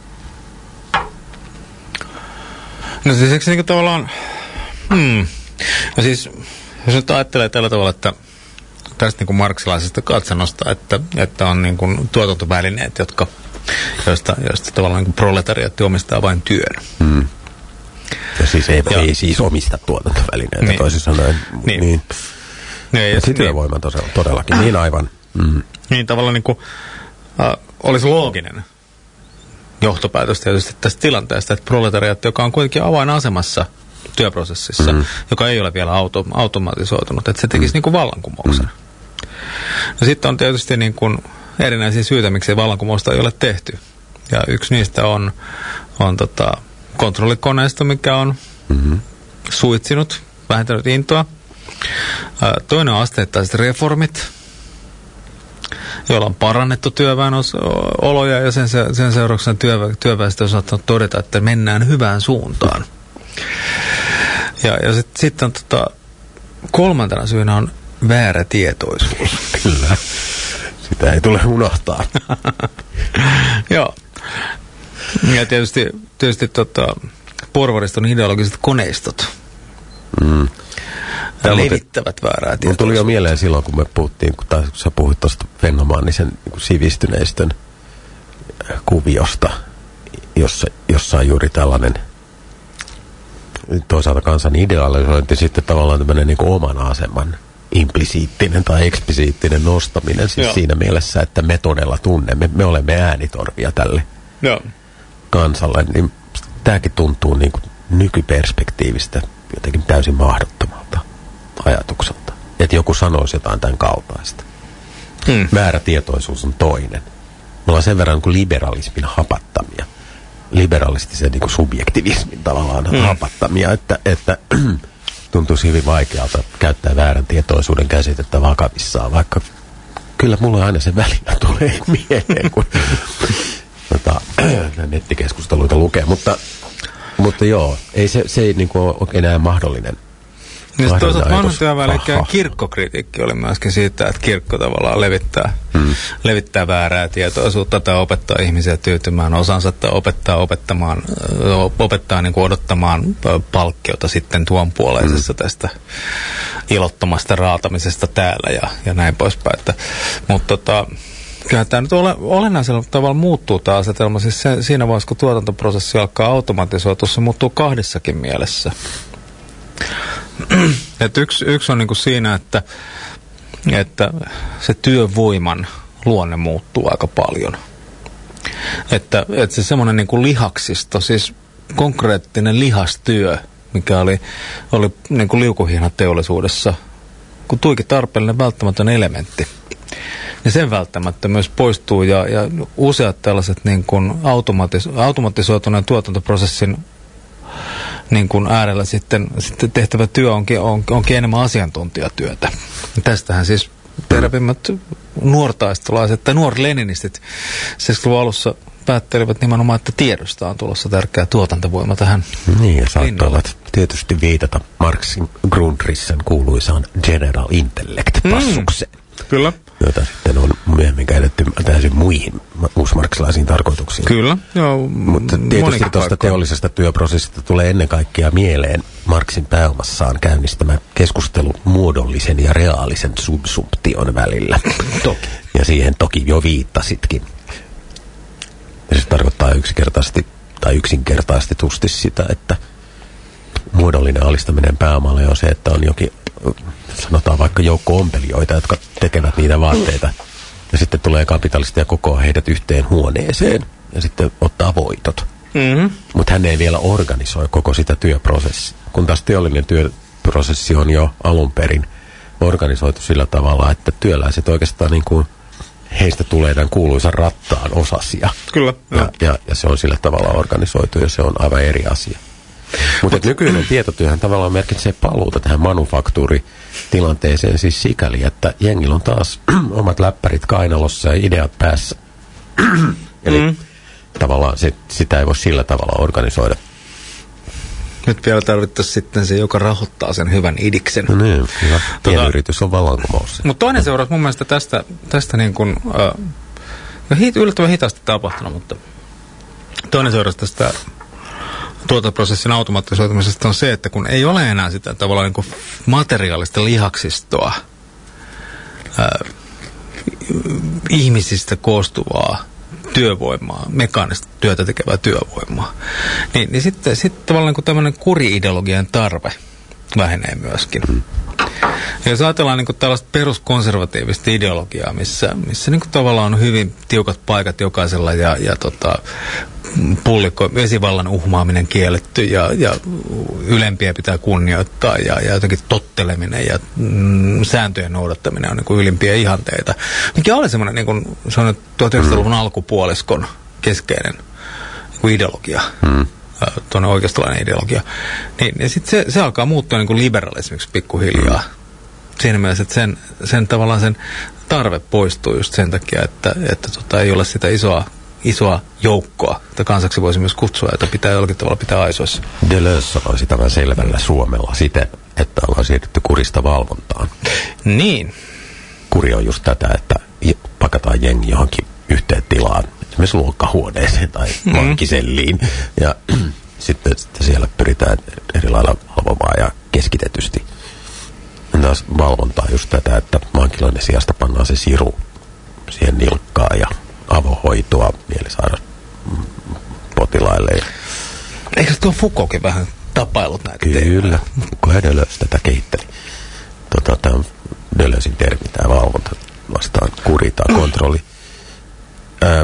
no siis eikö niinku tavallaan, hmm. no siis jos nyt ajattelee tällä tavalla, että tästä niinku marksilaisesta katsannosta, että, että on niinku tuotantovälineet, jotka, joista, joista tavallaan niinku proletariatti omistaa vain työn. Hmm. Ja siis ei, ja, ei siis omista tuotantovälineitä niin, toisin sanoen. Niin. niin. niin ja työvoiman niin, todellakin, niin aivan. Mm. Niin tavallaan niinku, äh, olisi looginen johtopäätös tietysti tästä tilanteesta, että proletariaatti, joka on kuitenkin avainasemassa työprosessissa, mm. joka ei ole vielä auto, automatisoitunut, että se tekisi mm. niin kuin vallankumouksen. Mm. No sitten on tietysti niin kuin erinäisiä syitä, miksi vallankumousta ei ole tehty. Ja yksi niistä on, on tota, kontrollikoneisto, mikä on mm-hmm. suitsinut, vähentänyt intoa. Toinen on asteittaiset reformit, joilla on parannettu työväenoloja ja sen, sen seurauksena työ, työväestö on saattanut todeta, että mennään hyvään suuntaan. Ja, ja sitten sit on tota, kolmantena syynä on väärä tietoisuus. Kyllä, sitä ei tule unohtaa. Joo. Ja tietysti, tietysti tota, porvariston ideologiset koneistot. Mm. levittävät väärää tietoa. Tuli jo mieleen silloin, kun me puhuttiin, kun, taas, kun sä puhuit tuosta fenomaanisen niin sivistyneistön kuviosta jossa, jossa on juuri tällainen toisaalta kansan idealisointi, sitten tavallaan tämmöinen niin kuin oman aseman implisiittinen tai eksplisiittinen nostaminen, siis Joo. siinä mielessä, että me todella tunnemme, me olemme äänitorvia tälle Joo. kansalle, niin tämäkin tuntuu niin kuin nykyperspektiivistä jotenkin täysin mahdottomalta ajatukselta, että joku sanoisi jotain tämän kaltaista. Hmm. Väärä tietoisuus on toinen. Me ollaan sen verran niin kuin liberalismin hapattamia, liberalistisen niin kuin subjektivismin tavallaan hmm. hapattamia, että, että tuntuisi hyvin vaikealta käyttää väärän tietoisuuden käsitettä vakavissaan, vaikka kyllä mulla aina se välillä tulee mieleen, kun tota, nettikeskusteluita lukee, mutta, mutta joo, ei se, se ei niin kuin ole enää mahdollinen. Ja toisaalta vanhan työvälikkään kirkkokritiikki oli myöskin siitä, että kirkko tavallaan levittää, hmm. levittää väärää tietoisuutta tai opettaa ihmisiä tyytymään osansa tai opettaa opettamaan, opettaa niin kuin odottamaan palkkiota sitten tuon puoleisessa hmm. tästä ilottomasta raatamisesta täällä ja, ja näin poispäin. Että, mutta tota, kyllä tämä nyt ole, olennaisella tavalla muuttuu tämä asetelma. Siis se, siinä vaiheessa, kun tuotantoprosessi alkaa automatisoitua, se muuttuu kahdessakin mielessä. Et yksi, yksi on niinku siinä, että, että se työvoiman luonne muuttuu aika paljon. Että, että se semmoinen niinku lihaksisto, siis konkreettinen lihastyö, mikä oli, oli niinku liukuhihnateollisuudessa, kun tuikin tarpeellinen välttämätön elementti. Ja sen välttämättä myös poistuu ja, ja useat tällaiset niin kuin automatis- automatisoituneen tuotantoprosessin niin kuin äärellä sitten, sitten tehtävä työ onkin, on, onkin enemmän asiantuntijatyötä. Ja tästähän siis terapimmät nuortaistolaiset tai nuorleninistit seitsemänkymmentäluvun alussa päättelivät nimenomaan, että tiedosta on tulossa tärkeä tuotantovoima tähän. Niin, ja saattoivat tietysti viitata Marxin Grundrissen kuuluisaan General Intellect-passukseen. Mm, kyllä. Jota sitten on myöhemmin käytetty täysin muihin uusmarksilaisiin tarkoituksiin. Kyllä, joo. Mutta tietysti tuosta teollisesta työprosessista tulee ennen kaikkea mieleen Marxin pääomassaan käynnistämä keskustelu muodollisen ja reaalisen subsumption välillä. Toki. Ja siihen toki jo viittasitkin. Ja se tarkoittaa yksinkertaisesti tai yksinkertaistetusti sitä, että muodollinen alistaminen pääomalle on se, että on jokin, sanotaan vaikka joukko ompelijoita, jotka tekevät niitä vaatteita. Ja sitten tulee kapitalisti ja kokoaa heidät yhteen huoneeseen ja sitten ottaa voitot. Mm-hmm. Mutta hän ei vielä organisoi koko sitä työprosessia. Kun taas teollinen työprosessi on jo alun perin organisoitu sillä tavalla, että työläiset oikeastaan niin kuin heistä tulee tämän kuuluisan rattaan osasia. Kyllä. Ja, ja, ja se on sillä tavalla organisoitu ja se on aivan eri asia. Mutta Mut, nykyinen tietotyöhän tavallaan merkitsee paluuta tähän manufaktuuritilanteeseen siis sikäli, että jengillä on taas omat läppärit kainalossa ja ideat päässä. Eli mm. tavallaan se, sitä ei voi sillä tavalla organisoida. Nyt vielä tarvittaisiin sitten se, joka rahoittaa sen hyvän idiksen. No niin, hyvä. Pienyritys on vallankumous. Mutta toinen seuraus mun mielestä tästä, tästä niin kuin, äh, yllättävän hitaasti tapahtunut, mutta toinen seuraus tästä tuotantoprosessin automatisoitumisesta on se, että kun ei ole enää sitä tavallaan niin kuin materiaalista lihaksistoa, ää, ihmisistä koostuvaa työvoimaa, mekaanista työtä tekevää työvoimaa, niin, niin sitten, sitten tavallaan niin tämmöinen kuri-ideologian tarve vähenee myöskin. Mm. Ja jos ajatellaan niin kuin tällaista peruskonservatiivista ideologiaa, missä, missä niin kuin tavallaan on hyvin tiukat paikat jokaisella ja, ja tota, pullikko, vesivallan uhmaaminen kielletty ja, ja ylempiä pitää kunnioittaa ja, ja jotenkin totteleminen ja mm, sääntöjen noudattaminen on niin kuin ylimpiä ihanteita. Mikä oli semmoinen niin kuin, se on tuhatyhdeksänsataaluvun alkupuoliskon keskeinen niin kuin ideologia. Mm. Tuonne oikeistolainen ideologia, niin, niin sitten se, se alkaa muuttua niin kuin liberalismiksi pikkuhiljaa. Siinä mielessä, että sen, sen tavallaan sen tarve poistuu just sen takia, että, että tota, ei ole sitä isoa, isoa joukkoa, että kansaksi voisi myös kutsua, että pitää jollakin tavalla pitää aisoissa. Deleuze sanoisi tämän selvällä suomella siten, että ollaan siirrytty kurista valvontaan. Niin. Kuri on just tätä, että pakataan jengi johonkin yhteen tilaan, esimerkiksi luokkahuoneeseen tai mm. vankkiselliin. Ja sitten, sitten siellä pyritään eri lailla valvomaan ja keskitetysti. Ja taas valvontaa just tätä, että vankiloiden sijasta pannaan se siru siihen nilkkaan ja avohoitoa mielisairauspotilaille tuo Foucaultkin vähän tapailut näitä Kyllä, teemään. Kun hän Deleuze tätä kehitteli. Tota, tämä on Deleuzein termi, tämä valvonta vastaan kuri tai kontrolli. Ää,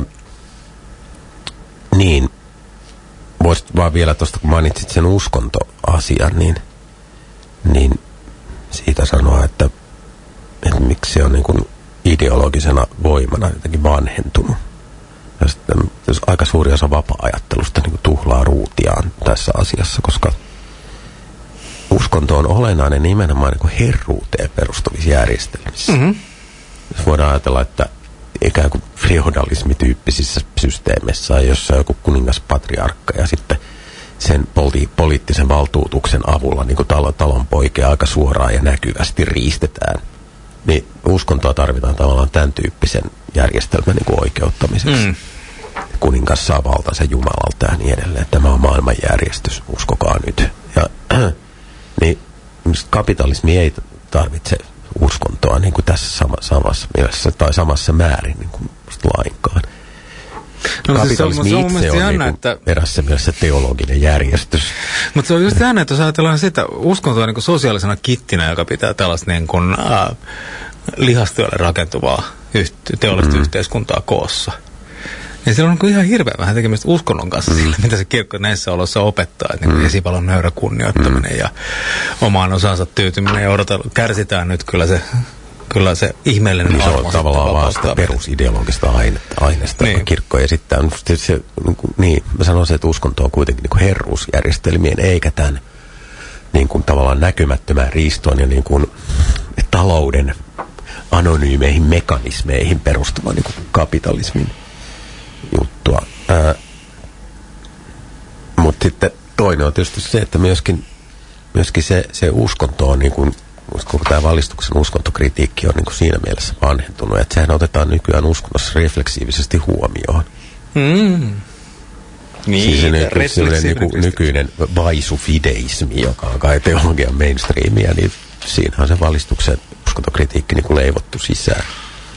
niin, voisit vaan vielä tuosta, kun mainitsit sen uskontoasian, niin, niin siitä sanoa, että, että miksi se on niin kuin ideologisena voimana jotenkin vanhentunut. Ja sitten, jos aika suuri osa vapaa-ajattelusta niin kuin tuhlaa ruutiaan tässä asiassa, koska uskonto on olennainen nimenomaan niin kuin herruuteen perustuvissa järjestelmissä. Mm-hmm. Jos voidaan ajatella, että ikään kuin feodalismityyppisissä systeemeissä, jossa on joku kuningaspatriarkka ja sitten sen poli- poliittisen valtuutuksen avulla niin kuin talon, talon poikia aika suoraan ja näkyvästi riistetään, niin uskontoa tarvitaan tavallaan tämän tyyppisen järjestelmän niin kuin oikeuttamiseksi. Mm. Kuningas saa valtansa Jumalalta ja niin edelleen. Tämä on maailmanjärjestys, uskokaa nyt. Ja, niin kapitalismi ei tarvitse uskontoa niin kuin tässä sama, samassa mielessä tai samassa määrin niin kuin lainkaan. No, kapitalismi siis se on, itse on jännä, niin että erässä mielessä teologinen järjestys. Mutta se on just jännä, että jos ajatellaan sitä uskontoa niin kuin sosiaalisena kittinä, joka pitää tällaista niin kuin, äh, lihastyölle rakentuvaa yhte- teollista mm. yhteiskuntaa koossa. Ja siellä on niin ihan hirveän vähän tekemistä uskonnon kanssa mm. sillä, mitä se kirkko näissä oloissa opettaa. Että niin mm. esipalon nöyrä kunnioittaminen mm. ja omaan osansa tyytyminen ja odotella, kärsitään nyt kyllä se, kyllä se ihmeellinen niin arvo. Se on tavallaan vaan sitä perusideologista ainetta, aineesta, niin. Kirkko esittää. Se, niin, mä sanoisin, että uskonto on kuitenkin niin kuin herruusjärjestelmien, eikä tämän niin kuin tavallaan näkymättömän riistoon ja niin kuin talouden anonyymeihin mekanismeihin perustuva niin kuin kapitalismin juttua. Mutta sitten toinen on tietysti se, että myöskin, myöskin se, se uskonto on, niin kuin, koko tämä valistuksen uskontokritiikki on niin kuin siinä mielessä vanhentunut, että sehän otetaan nykyään uskonnossa refleksiivisesti huomioon. Mm. Niin, siis se niin kuin nykyinen vaisufideismi, joka on kai teologian mainstreamia, niin siinä on se valistuksen uskontokritiikki niin kuin leivottu sisään.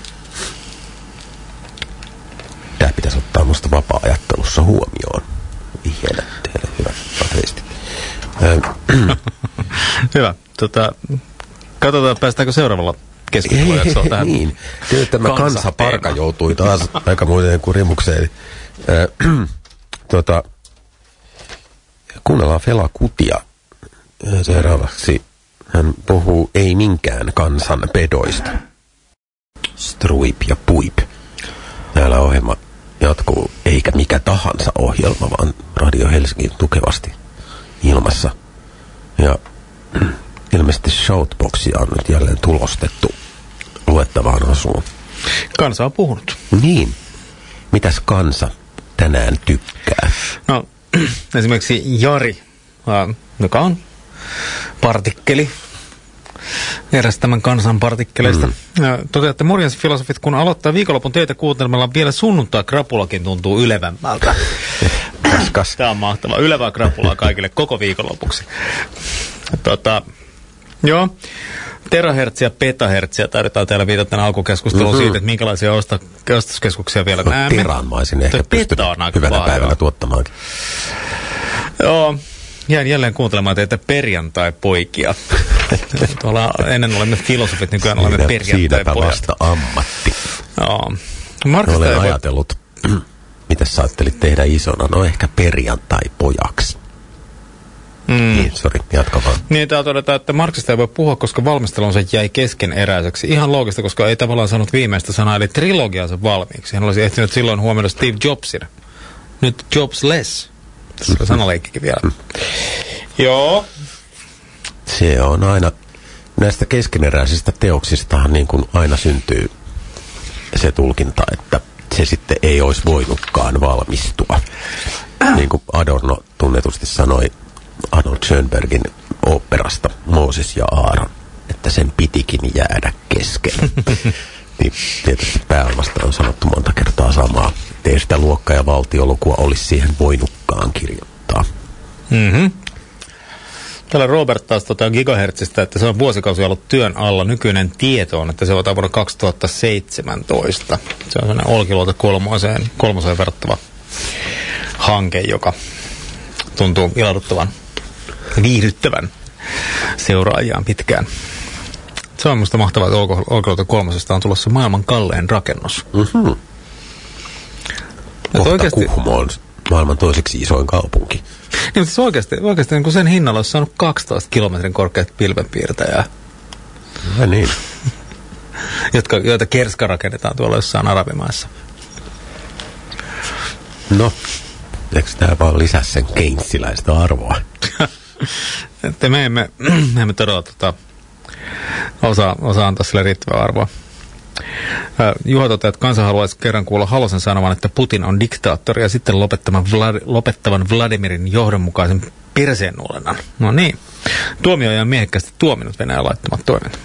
Tämä pitäisi ottaa minusta vapaa-ajattelussa huomioon. Vihjeellä teille hyvät ateistit. Hyvä. Tota, katsotaan, päästäänkö seuraavalla keskustelujaksolla tähän. Niin. Kyllä tämä kansaparka joutui taas aika muuten kurimukseen. Tota, kuunnellaan Fela Kutia seuraavaksi. Hän puhuu ei minkään kansan pedoista. Struip ja puip. Täällä ohjelma jatkuu, eikä mikä tahansa ohjelma, vaan Radio Helsingin tukevasti ilmassa. Ja ilmeisesti Shoutboxia on nyt jälleen tulostettu luettavaan asuun. Kansa on puhunut. Niin. Mitäs kansa tänään tykkää? No, esimerkiksi Jari, joka on partikkeli, eräs tämän kansan partikkeleista. Mm. Toteaa, että morjens filosofit, kun aloittaa viikonlopun teitä kuuntelemalla, vielä sunnuntai krapulakin tuntuu ylevämmältä. Raskas. Tämä on mahtavaa. Ylevää krapulaa kaikille koko viikonlopuksi. Tota, joo. Terahertsi ja petahertsiä tarvitaan täällä viitata tänä alkukeskusteluun mm-hmm. siitä, että minkälaisia osta, ostoskeskuksia vielä no, näemme. Teraan mä olisin ehkä pystynyt hyvänä päivänä tuottamaankin. Joo. Jäin jälleen kuuntelemaan teitä perjantai-poikia. Tuolla ennen olemme filosofit, nykyään olemme perjantai-pojat. Siinäpä vasta ammatti. Joo. Marksista olen ajatellut, voi... mitä sä ajattelit tehdä isona? No ehkä perjantai-pojaksi. Mm. Niin, sori, jatka vaan. Niin, täällä todetaan, että Marksista ei voi puhua, koska valmistelunsa jäi keskeneräiseksi. Ihan loogista, koska ei tavallaan saanut viimeistä sanaa, eli trilogiansa valmiiksi. Hän olisi ehtinyt silloin huomioida Steve Jobsin. Nyt Jobsless. Tässä on sanaleikkikin vielä. Mm. Joo. Se on aina, näistä keskeneräisistä teoksistahan niin kuin aina syntyy se tulkinta, että se sitten ei olisi voinutkaan valmistua. Niin kuin Adorno tunnetusti sanoi Arnold Schönbergin oopperasta Mooses ja Aaron, että sen pitikin jäädä kesken. Niin tietysti pääomasta on sanottu monta kertaa samaa. Ei sitä luokka- ja valtiolukua olisi siihen voinutkaan kirjoittaa. Mhm. Täällä Robert taas tota gigahertsistä, että se on vuosikausia ollut työn alla. Nykyinen tieto on, että se on vuonna kaksituhattaseitsemäntoista. Se on sellainen Olkiluoto kolmoseen, kolmoseen verrattava hanke, joka tuntuu ilahduttavan, viihdyttävän seuraajiaan pitkään. Se on musta mahtavaa, että Olkiluoto kolmosesta on tulossa maailman kallein rakennus. Mm-hmm. Kohta oikeasti Kuhmo on maailman toiseksi isoin kaupunki. Niin, mutta siis oikeasti, oikeasti niin kun sen hinnalla olisi saanut kaksitoista kilometrin korkeat pilvenpiirtäjää. No niin. Jotka, joita kerska rakennetaan tuolla jossain arabimaissa. No, eikö tämä vaan lisää sen keynesiläistä arvoa? Että me emme, me emme todella tota, osaa, osaa antaa sille riittävää arvoa. Juha toteaa, että kansa haluaisi kerran kuulla Halosen sanovan, että Putin on diktaattori ja sitten lopettavan, Vlad, lopettavan Vladimirin johdonmukaisen perseennuolennan. No niin. Tuomioja on miehekkäästi tuominut Venäjän laittomat toimet.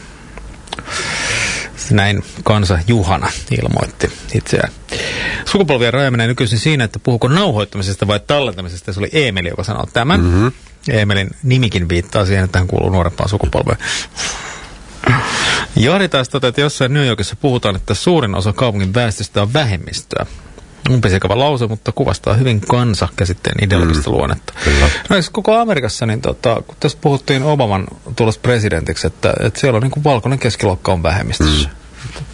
Näin kansa Juhana ilmoitti itseään. Sukupolvien raja menee nykyisin siinä, että puhuuko nauhoittamisesta vai tallentamisesta. Se oli Eemeli, joka sanoi tämän. Mm-hmm. Eemelin nimikin viittaa siihen, että hän kuuluu nuorempaan sukupolveen. Jari taas toteaa, että jossain New Yorkissa puhutaan, että suurin osa kaupungin väestöstä on vähemmistöä. Umpisekava lause, mutta kuvastaa hyvin kansa-käsitteen ideologista mm. luonnetta. No, koko Amerikassa, niin tota, kun tässä puhuttiin Obaman tulossa presidentiksi, että, että siellä on niin kuin valkoinen keskiluokka on vähemmistössä. Mm.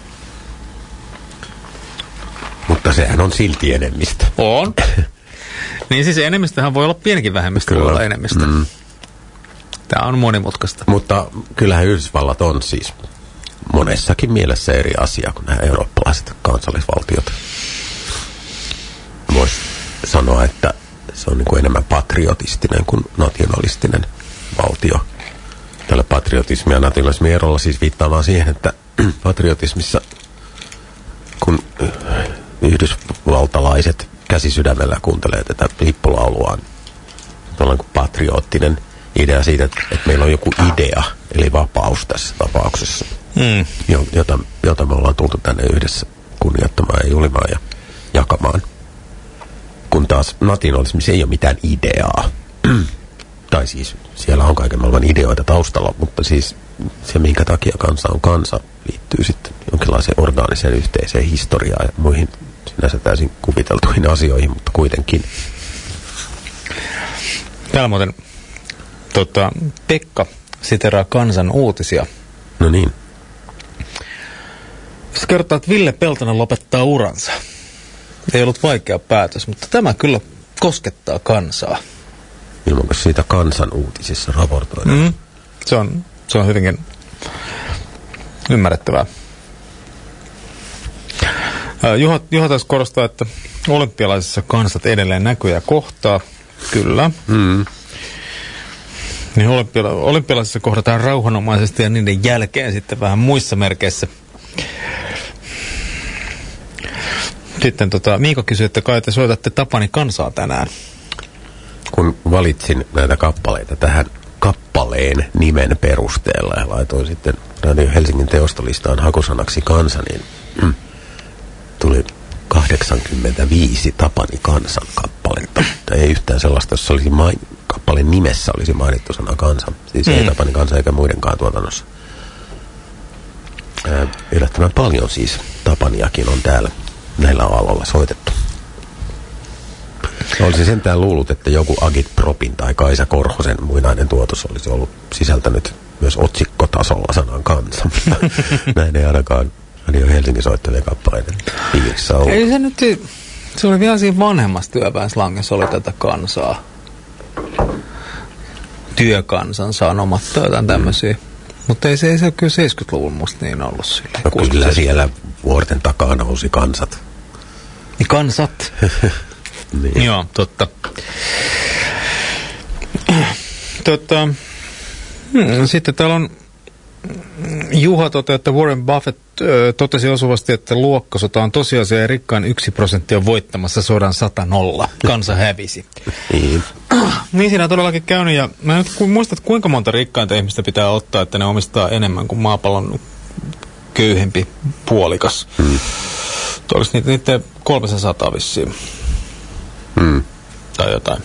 Mutta sehän on silti enemmistö. On. Niin siis enemmistöhän voi olla pienikin vähemmistö, voi olla enemmistö. Mm. Tämä on monimutkaista. Mutta kyllähän Yhdysvallat on siis monessakin mielessä eri asia kuin nämä eurooppalaiset kansallisvaltiot. Voisi sanoa, että se on niin kuin enemmän patriotistinen kuin nationalistinen valtio. Tällä patriotismi ja nationalismi erolla siis viittaamaan siihen, että patriotismissa kun yhdysvaltalaiset käsisydämellä kuuntelee tätä lippulaulua, on kuin patriottinen idea siitä, että, että meillä on joku idea, eli vapaus tässä tapauksessa, mm. jota, jota me ollaan tultu tänne yhdessä kunnioittamaan ja julimaan ja jakamaan. Kun taas nationalismissa ei ole mitään ideaa. Tai siis siellä on kaiken maailman ideoita taustalla, mutta siis se, minkä takia kansa on kansa, liittyy sitten jonkinlaiseen orgaaniseen yhteiseen historiaan ja muihin sinänsä täysin kuviteltuihin asioihin, mutta kuitenkin. Täällä muuten tota, Pekka siteraa Kansan uutisia. No niin. Se kertoo, että Ville Peltonen lopettaa uransa. Ei ollut vaikea päätös, mutta tämä kyllä koskettaa kansaa. Ilmanko siitä Kansan uutisissa raportoidaan? Mm, se, on, se on hyvinkin ymmärrettävää. Juha, Juha taas korostaa, että olympialaisissa kansat edelleen näkyy ja kohtaa. Kyllä. Mm. Niin olympiala- olympialaisissa kohdataan rauhanomaisesti ja niiden jälkeen sitten vähän muissa merkeissä. Sitten tota, Miika kysyi, että kai te soitatte Tapani kansaa tänään. Kun valitsin näitä kappaleita tähän kappaleen nimen perusteella ja laitoin sitten Radio Helsingin teostolistaan hakusanaksi kansa, niin mm, tuli kahdeksankymmentäviisi Tapani kansan kappaletta. Ei yhtään sellaista, jos olisi main, kappaleen nimessä olisi mainittu sana kansa. Siis mm. ei Tapani kansa eikä muidenkaan tuotannossa. Ää, yllättävän paljon siis Tapaniakin on täällä näillä aloilla soitettu. Olisin sentään luullut, että joku Agit Propin tai Kaisa Korhosen muinainen tuotos olisi ollut sisältänyt myös otsikkotasolla sanan kansa. Näin ei ainakaan Radio Helsingin soittavien kappaleiden piirissä ollut. Ei se nyt, se oli vielä siinä vanhemmassa työväenslangissa oli tätä kansaa. Työkansan sanomat tai jotain tämmöisiä. Mutta ei se, ei se ole kyllä seitsemänkymmentäluvun musta niin ollut silleen. No kyllä siellä vuorten takaa nousi kansat. Niin kansat. Niin. Joo, totta. Totta. Hmm, sitten täällä on Juha toteaa, että Warren Buffett ö, totesi osuvasti, että luokkasota on tosiasia ja rikkaan yksi prosentti on voittamassa sodan sata nolla. Kansa hävisi. Niin. Niin siinä on todellakin käynyt ja mä nyt ku, muistat, kuinka monta rikkainta ihmistä pitää ottaa, että ne omistaa enemmän kuin maapallon köyhempi puolikas. Hmm. Oliko niitä, niitä kolmesataa vissiin? Hmm. Tai jotain.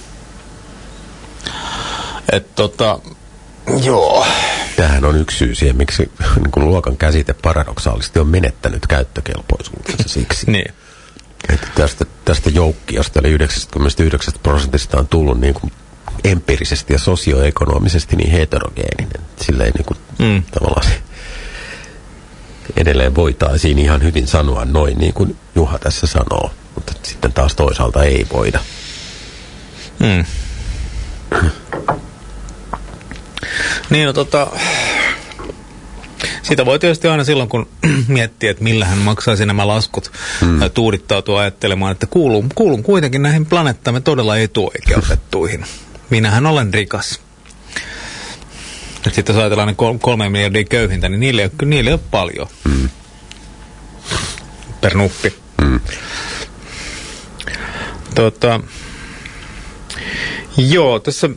Että tota, joo. Tämähän on yksi syy siihen, miksi niin kun luokan käsite paradoksaalisesti on menettänyt käyttökelpoisuutensa siksi. Niin. Että tästä, tästä joukkiosta, eli yhdeksänkymmentäyhdeksän prosentista on tullut niin kuin empiirisesti ja sosioekonomisesti niin heterogeeninen. Silleen niin kuin mm. tavallaan edelleen voitaisiin ihan hyvin sanoa noin, niin kuin Juha tässä sanoo, mutta sitten taas toisaalta ei voida. Mm. Niin, no tota... Siitä voi tietysti aina silloin, kun miettii, että millä hän maksaisi nämä laskut, mm. tuudittautua ajattelemaan, että kuulun, kuulun kuitenkin näihin planeettamme todella etuoikeutettuihin. Minähän olen rikas. Ja sitten jos ajatellaan ne kolme miljardia köyhintä, niin niille ei ole, niille ei ole paljon. Mm. Per nuppi. Mm. Tota, joo, tässä...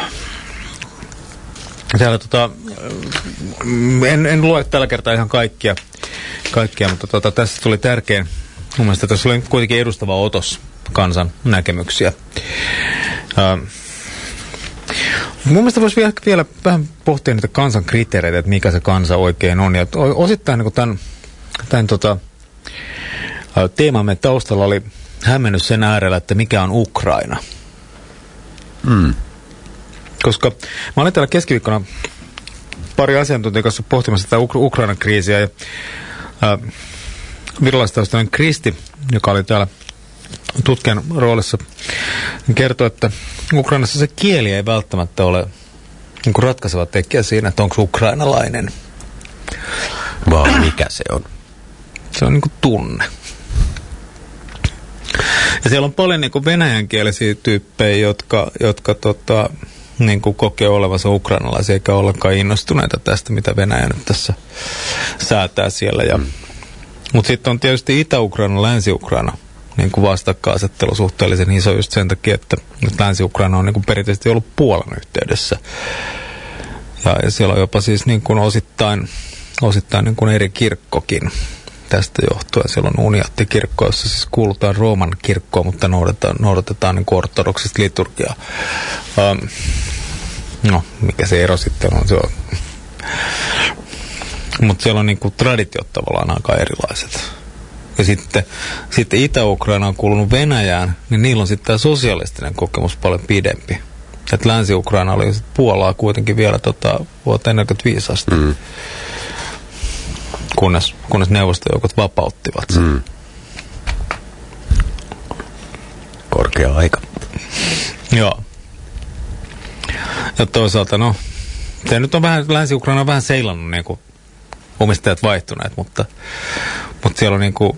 Täällä tota, en, en lue tällä kertaa ihan kaikkia, kaikkia mutta tota, tässä tuli tärkein, mun mielestä tässä oli kuitenkin edustava otos kansan näkemyksiä. Uh, mun mielestä voisi vielä, vielä vähän pohtia niitä kansan kriteereitä, että mikä se kansa oikein on. Ja osittain niin tämän, tämän tota, teemamme taustalla oli hämmennys sen äärellä, että mikä on Ukraina. Mm. Koska mä olin täällä keskiviikkona pari asiantuntijaa kanssa pohtimassa tätä Uk- Ukrainan kriisiä ja äh, virolaistaustainen Kristi, joka oli täällä tutkijan roolissa, kertoi, että Ukrainassa se kieli ei välttämättä ole niin kuin ratkaiseva tekijä siinä, että onko ukrainalainen. Vaan mikä se on? Se on niin kuin tunne. Ja siellä on paljon niin kuin venäjänkielisiä tyyppejä, jotka, jotka tota, niin kuin kokee olevansa ukrainalaisia eikä ollenkaan innostuneita tästä, mitä Venäjä nyt tässä säätää siellä. Ja, mm. Mutta sitten on tietysti Itä-Ukraina, Länsi-Ukraina niin kuin vastakkainasettelu suhteellisen iso just sen takia, että Länsi-Ukraina on niin kuin perinteisesti ollut Puolan yhteydessä. Ja, ja siellä on jopa siis niin kuin osittain, osittain niin kuin eri kirkkokin. Tästä johtuen siellä on uniattikirkko, jossa siis kuulutaan Rooman kirkkoon, mutta noudatetaan, noudatetaan niin kuin ortodoksista liturgiaa. Um, no, mikä se ero sitten on? Se on. Mutta siellä on niin kuin traditiot tavallaan aika erilaiset. Ja sitten, sitten Itä-Ukraina on kuulunut Venäjään, niin niillä on sitten tämä sosialistinen kokemus paljon pidempi. Että Länsi-Ukraina oli Puolaa kuitenkin vielä tota, vuoteen neljäkymmentäviisi asti. Mm. Kunnes, kunnes neuvostojoukot vapauttivat sen. Mm. Korkea aika. Joo. Ja toisaalta, no, se nyt on vähän, Länsi-Ukraina on vähän seilannut, niin kuin omistajat vaihtuneet, mutta, mutta siellä on niin kuin,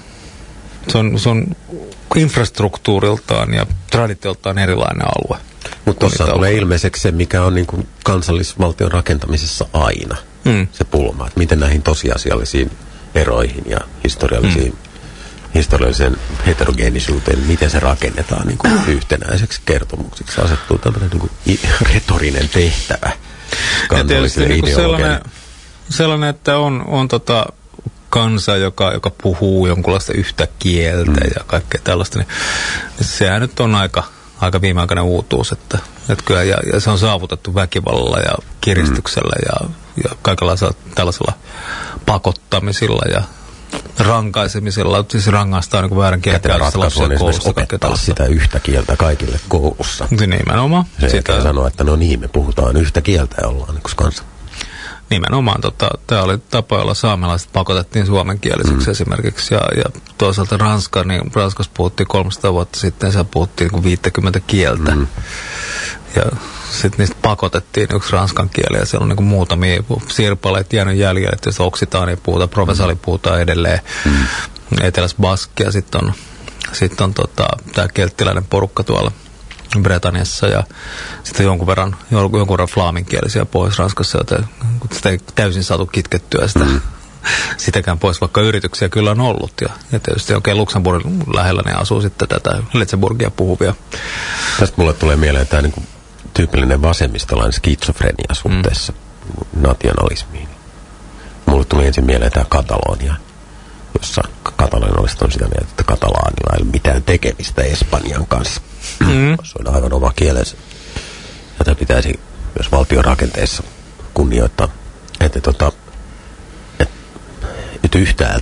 se on, se on infrastruktuuriltaan ja traditioltaan erilainen alue. Mutta tuossa tulee ilmeiseksi se, mikä on niin kuin kansallisvaltion rakentamisessa aina. Mm. Se pulma, että miten näihin tosiasiallisiin eroihin ja historiallisiin, mm. historialliseen heterogeenisuuteen, miten se rakennetaan niin kuin yhtenäiseksi kertomukseksi. Asettuu tämmöinen niin kuin retorinen tehtävä kansalliselle niin ideologialle. Sellainen, sellainen, että on, on tota kansa, joka, joka puhuu jonkunlaista yhtä kieltä mm. ja kaikkea tällaista, niin sehän nyt on aika... aika viimeaikainen uutuus, että, että kyllä, ja, ja se on saavutettu väkivallalla ja kiristyksellä mm. ja, ja kaikenlaisella tällaisella pakottamisilla ja rankaisemisella, siis rangaistaan niin kuin väärän kieltä lapsia koulussa. Opettaa sitä yhtä kieltä kaikille koulussa. Nimenomaan. Se sitä... sanoa, että no niin, me puhutaan yhtä kieltä ja ollaan niin kuin kanssa. Nimenomaan. Tota, tämä oli tapa, jolla saamelaiset pakotettiin suomenkielisiksi mm. esimerkiksi. Ja, ja toisaalta Ranska, niin Ranskassa puhuttiin kolmesataa vuotta sitten, siellä puhuttiin niin viisikymmentä kieltä. Mm. Ja sitten niistä pakotettiin yksi ranskan kieli, ja siellä on niin muutamia sirpaleita jäänyt jäljellä, että jos oksitaani puhutaan, provensali puhutaan edelleen. Mm. Etelässä baskia, sitten on, sit on tota, tämä kelttiläinen porukka tuolla Britanniassa ja sitten jonkun verran, jonkun verran flaaminkielisiä Pohjois-Ranskassa, joten sitä ei täysin saatu kitkettyä sitä, mm. sitäkään pois, vaikka yrityksiä kyllä on ollut. Ja, ja tietysti oikein Luxemburgin lähellä ne asuu sitten tätä Letzeburgia puhuvia. Tästä mulle tulee mieleen tämä niin kuin tyypillinen vasemmistolainen skitsofrenia suhteessa mm. nationalismiin. Mulle tuli ensin mieleen tämä Katalonia, jossa katalanialaiset on sitä mieltä, että katalaanilla ei ole mitään tekemistä Espanjan kanssa. Mm. Se on aivan oma kielensä. Jota pitäisi myös valtion rakenteessa kunnioittaa. Että tota, et, nyt yhtäältä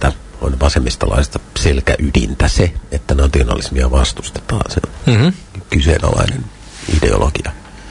on vasemmistolaista selkäydintä se, että nationalismia vastustetaan. Se on mm-hmm. kyseenalainen ideologia.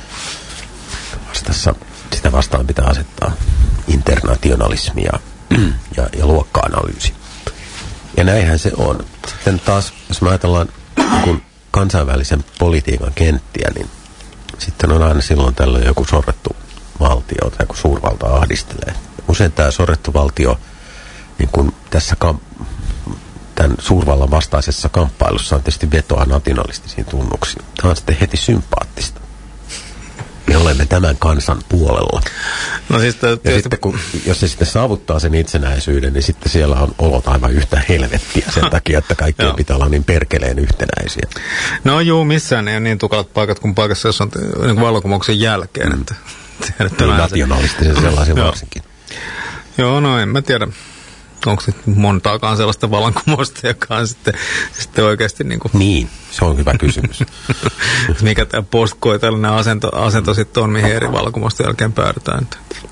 Vastassa, sitä vastaan pitää asettaa internationalismia ja, ja luokka-analyysi. Ja näinhän se on. Sitten taas, jos me ajatellaan kun kansainvälisen politiikan kenttiä, niin sitten on aina silloin tällöin joku sorrettu valtio tai joku suurvalta ahdistelee. Usein tämä sorrettu valtio niin kun tässä kam- tämän suurvallan vastaisessa kamppailussa on tietysti vetoa nationalistisiin tunnuksiin. Tämä on sitten heti sympaattista. Me olemme tämän kansan puolella. No siis ja tietysti... sitten, kun, jos se sitten saavuttaa sen itsenäisyyden, niin sitten siellä on olot aivan yhtä helvettiä sen takia, että kaikkien pitää olla niin perkeleen yhtenäisiä. No juu, missään ei ole niin tukalat paikat kuin paikassa, jos on niin vallankumouksen jälkeen. Mm. Että, niin nationalistisen sellaisen varsinkin. Joo, no en mä tiedä. Onko nyt montaakaan sellaista vallankumousta, joka on sitten, sitten oikeasti niin kuin... Niin, se on hyvä kysymys. Mikä tämä postkoitellinen asento, asento sitten on, mihin eri vallankumousten jälkeen päädytään.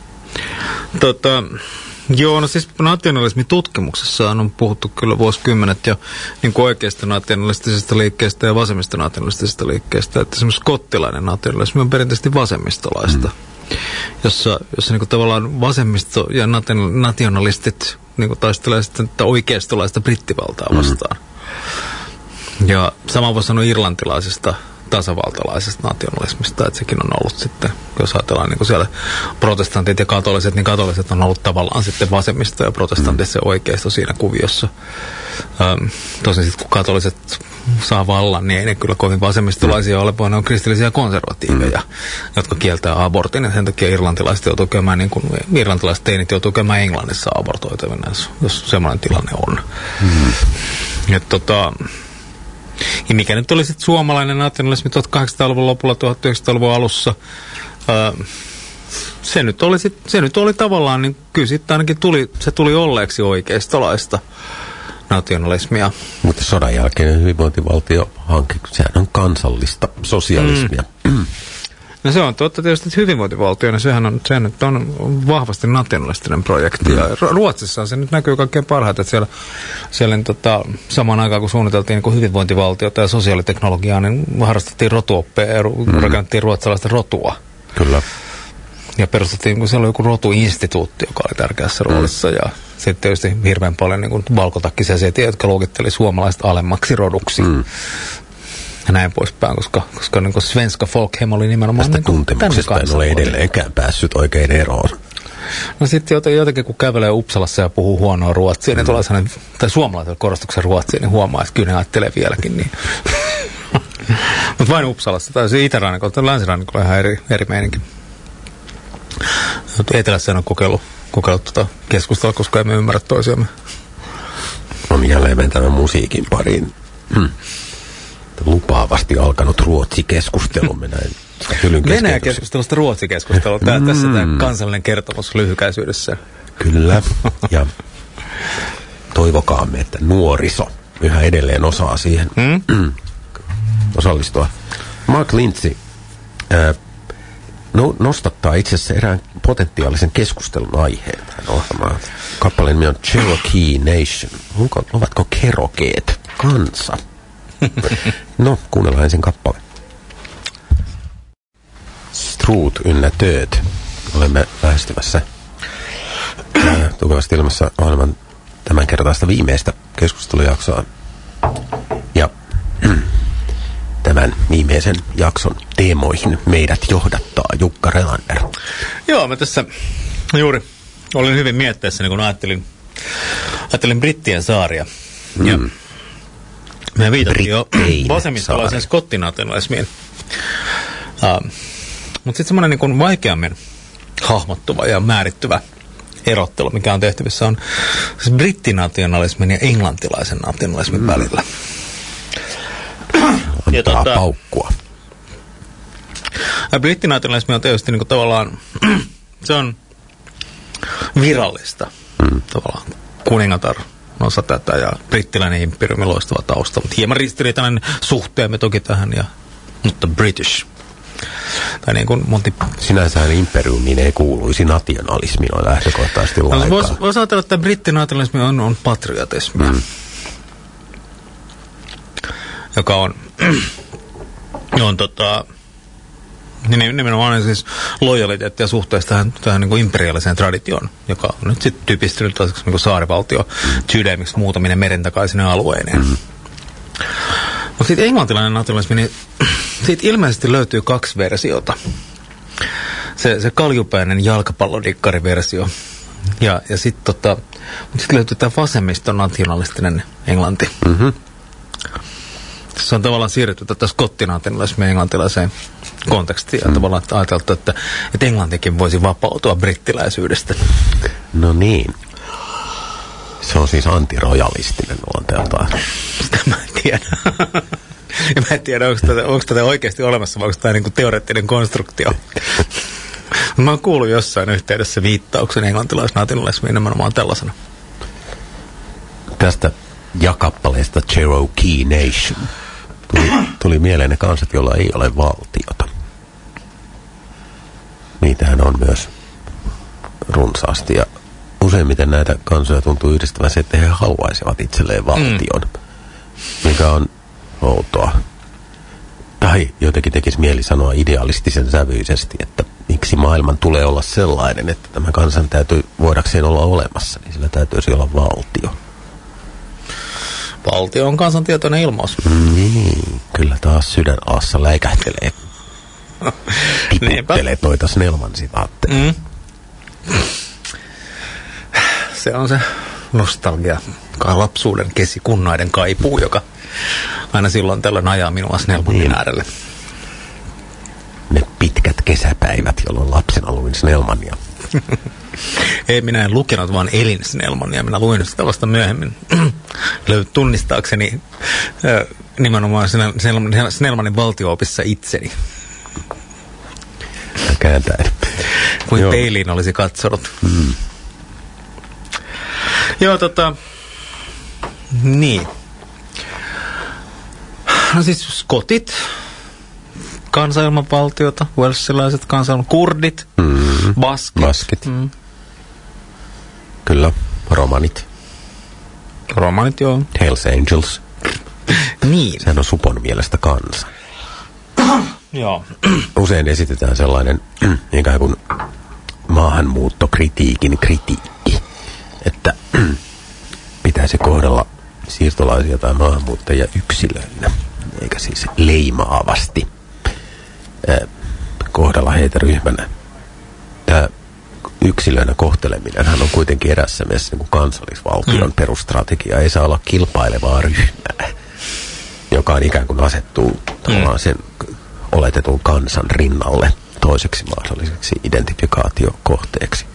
Tota, joo, no siis nationalismitutkimuksessa on puhuttu kyllä vuosikymmenet jo niin kuin oikeasta nationalistisesta liikkeestä ja vasemmista nationalistisesta liikkeestä. Että esimerkiksi skottilainen nationalismi on perinteisesti vasemmistolaista. Mm. Jossa, jossa niin kuin tavallaan vasemmisto ja nationalistit niin kuin taistelee sitten oikeistolaista brittivaltaa vastaan. Mm. Ja sama voi sanoa irlantilaisesta tasavaltalaisesta nationalismista, että sekin on ollut sitten, jos ajatellaan niin kuin siellä protestantit ja katoliset, niin katoliset on ollut tavallaan sitten vasemmisto ja protestantit se oikeisto siinä kuviossa. Ähm, tosin sitten kun katoliset saa vallan, niin ei ne kyllä kovin vasemmistolaisia ole, vaan ne on kristillisiä konservatiiveja, mm. jotka kieltää abortin, ja sen takia irlantilaiset joutuu käymään, niin kuin irlantilaiset teinit joutuu käymään Englannissa abortoitavina, jos, jos semmoinen tilanne on. Mm. Ja tota... Ja mikä nyt oli sitten suomalainen nationalismi tuhatkahdeksansataaluvun lopulla, tuhatyhdeksänsataaluvun alussa, öö, se, nyt oli sit, se nyt oli tavallaan, niin kyllä sitten ainakin tuli, se tuli olleeksi oikeistolaista nationalismia. Mutta sodan jälkeinen hyvinvointivaltiohanke, sehän on kansallista sosialismia. Mm. No se on totta tietysti, että hyvinvointivaltio, niin sehän on, sehän nyt on vahvasti nationalistinen projekti. Mm. Ja Ruotsissa se nyt näkyy kaikkein parhaiten, että siellä, siellä niin, tota, samaan aikaan kun suunniteltiin niin kuin hyvinvointivaltiota ja sosiaaliteknologiaa, niin harrastettiin rotuoppia ja mm. rakennettiin ruotsalaista rotua. Kyllä. Ja perustettiin, kun siellä oli joku rotuinstituutti, joka oli tärkeässä mm. roolissa. Ja sitten tietysti hirveän paljon niin kuin valkotakkisia setiä, jotka luokitteli suomalaiset alemmaksi roduksi. Mm. Ja näin poispäin, koska, koska niin kuin svenska folkhem oli nimenomaan... Tästä niin tuntemuksesta en ole edelleenkään päässyt oikein eroon. No sitten jotenkin, kun kävelee Uppsalassa ja puhuu huonoa ruotsia, mm. niin tulee sellainen, tai suomalaisella korostuksen ruotsia, niin huomaa, että kyllä ne ajattelee vieläkin niin. Mutta vain Uppsalassa, tai se itärannikolla, tai länsirannikolla ihan eri, eri meininki. Etelässä en ole kokeillut, kokeillut tuota keskustella, koska emme ymmärrä toisiamme. On jälleen mentävä musiikin pariin. Hmm. Lupaavasti alkanut ruotsikeskustelumme näin. Venäjä-keskustelusta ruotsikeskustelua. Tää, mm. Tässä tämä kansallinen kertomus lyhykäisyydessä. Kyllä. Ja toivokaamme, että nuoriso yhä edelleen osaa siihen mm? osallistua. Mark Lindsay ää, no, nostattaa itse asiassa erään potentiaalisen keskustelun aiheen tähän ohjelmaan. Kappaleen nimi on Cherokee Nation. Onko, ovatko kerokeet kansa? No, kuunnellaan ensin kappale. Struut ynnä tööt. Olemme lähestymässä äh, tukevasti ilmassa ohjelman tämänkertaista viimeistä keskustelujaksoa. Ja äh, tämän viimeisen jakson teemoihin meidät johdattaa Jukka Relander. Joo, mä tässä juuri olin hyvin mietteessäni, kun ajattelin, ajattelin Brittien saaria. Mm. Ja me viitattiin jo vasemmistolaisen skottinationalismiin. Uh, Mutta sitten semmoinen niin vaikeammin hahmottuva ja määrittyvä erottelu, mikä on tehtävissä, on siis brittinationalismin ja englantilaisen nationalismin mm. välillä. Antaa tota, paukkua. Brittinationalismi on tietysti niin kuin tavallaan, se on virallista. Mm. Tavallaan kuningatar osa tätä ja brittiläinen imperiumi loistava tausta, mutta hieman ristiriitainen suhteemme toki tähän, ja, mutta British. Tai niin kuin Monty... Sinänsähän imperiumiin ei kuuluisi nationalismiin lähtökohtaisesti no, lainkaan. Voisi vois ajatella, että brittinationalismi on, on patriotismi, mm. joka on, on tota, nimenomaan siis lojaliteettia suhteessa tähän, tähän niin kuin imperiaaliseen traditioon, joka on nyt sitten typistynyt niin kuin saarivaltio syydemiksi muutaminen merentakaisine alueineen. Mm. Mutta sitten englantilainen nationalismi, niin siitä ilmeisesti löytyy kaksi versiota. Se, se kaljupäinen jalkapallodikkariversio ja, ja sitten tota, sit löytyy tämä vasemmiston nationalistinen englanti. Mm-hmm. Se on tavallaan siirrytty tätä skottinationalismia englantilaiseen kontekstiin ja mm. tavallaan ajateltu, että, että Englantikin voisi vapautua brittiläisyydestä. No niin. Se on siis antirojalistinen luonteeltaan. Sitä mä en tiedä. Ja mä en tiedä, onko tätä, onko tätä oikeasti olemassa, vai onko tämä niin kuin teoreettinen konstruktio. Mä oon kuullut jossain yhteydessä viittauksen englantilaisnationalismiin nimenomaan tällaisena. Tästä jakappaleesta Cherokee Nation tuli, tuli mieleen ne kansat, joilla ei ole valtiota. Niitähän on myös runsaasti ja useimmiten näitä kansoja tuntuu yhdistävän se, että he haluaisivat itselleen valtion, mm. mikä on outoa. Tai jotenkin tekisi mieli sanoa idealistisen sävyisesti, että miksi maailman tulee olla sellainen, että tämä kansan täytyy voidakseen olla olemassa, niin sillä täytyisi olla valtio. Valtio on kansantietoinen ilmaus. Mm, niin, kyllä taas sydän aassa läikähtelee. Tiputtelee noita Snellman sitaatteja. Mm. Se on se nostalgia, lapsuuden kesikunnaiden kaipuu, joka aina silloin tällöin ajaa minua Snellmanin niin äärelle. Ne pitkät kesäpäivät, jolloin lapsena luin Snellmania. Ei, minä en lukenut, vaan elin Snellmania. Minä luin sitä vasta myöhemmin. Tunnistaakseni äh, nimenomaan Snellmanin valtio-opissa itseni. Kääntäen. Kuin peiliin olisi katsonut. Mm. Joo, tota... Niin. No siis skotit, kansailmavaltiota, walesilaiset kansailman, kurdit, mm. baskit. Baskit. Mm. Kyllä, romanit. Romanit, joo. Hells Angels. Niin. Sehän on supon mielestä kansa. Joo. Usein esitetään sellainen ikään kuin maahanmuuttokritiikin kritiikki, että pitäisi kohdella siirtolaisia tai maahanmuuttajia yksilöinä, eikä siis leimaavasti kohdella heitä ryhmänä. Tämä yksilöinä kohteleminenhän on kuitenkin erässä mielessä niin kuin kansallisvaltion mm. perustrategia. Ei saa olla kilpailevaa ryhmää, joka on ikään kuin asettuu tavallaan sen oletetun kansan rinnalle toiseksi mahdolliseksi identifikaatiokohteeksi.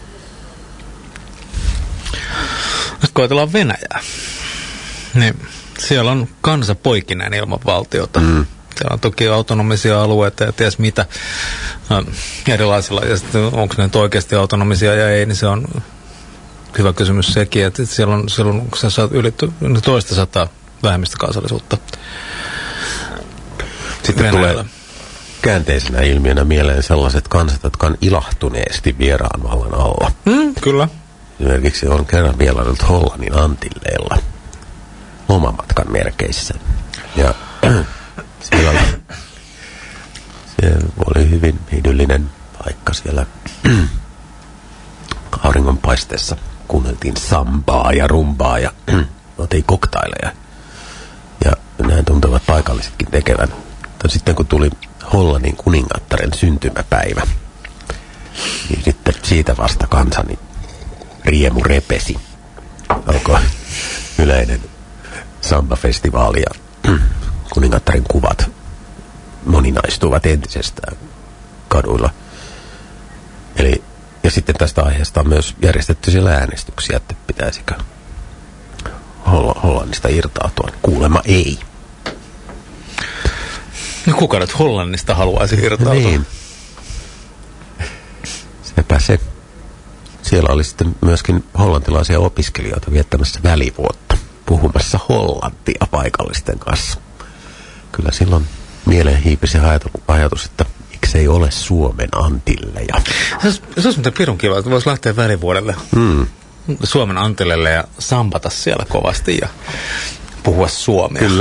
Nyt koetellaan Venäjää. Niin, siellä on kansa poikineen ilman valtiota. Mm. Siellä on toki autonomisia alueita ja ties mitä äh, erilaisilla. Ja sitten onko ne nyt oikeasti autonomisia ja ei, niin se on hyvä kysymys sekin. Että siellä on, siellä on sä saat yli toista sataa vähemmistökansallisuutta. Sitten Venäjällä tulee käänteisenä ilmiönä mieleen sellaiset kansat, jotka on ilahtuneesti vieraan vallan alla. Mm, kyllä. Esimerkiksi on kerran vielä ollut Hollannin Antilleilla lomamatkan merkeissä. Ja siellä oli, siellä oli hyvin idyllinen paikka siellä auringonpaisteessa. Kuunneltiin sambaa ja rumbaa ja otin koktaileja. Ja näin tuntuvat paikallisetkin tekevän. Mutta sitten kun tuli Hollannin kuningattaren syntymäpäivä, niin sitten siitä vasta kansani riemu repesi. Alkoi yleinen samba-festivaali ja kuningattaren kuvat moninaistuvat entisestään kaduilla. Eli, ja sitten tästä aiheesta on myös järjestetty siellä äänestyksiä, että pitäisikö Holl- Hollannista irtautua. Kuulemma ei. No kuka nyt Hollannista haluaisi irtautua? Niin. Sepä se. Siellä oli sitten myöskin hollantilaisia opiskelijoita viettämässä välivuotta, puhumassa hollantia paikallisten kanssa. Kyllä silloin mieleen hiipisi ajatus, että miksei ole Suomen Antilleja. Se olisi, se olisi mitään pirun kiva, että voisi lähteä välivuodelle mm. Suomen Antillelle ja sampata siellä kovasti ja puhua suomea. Kyllä.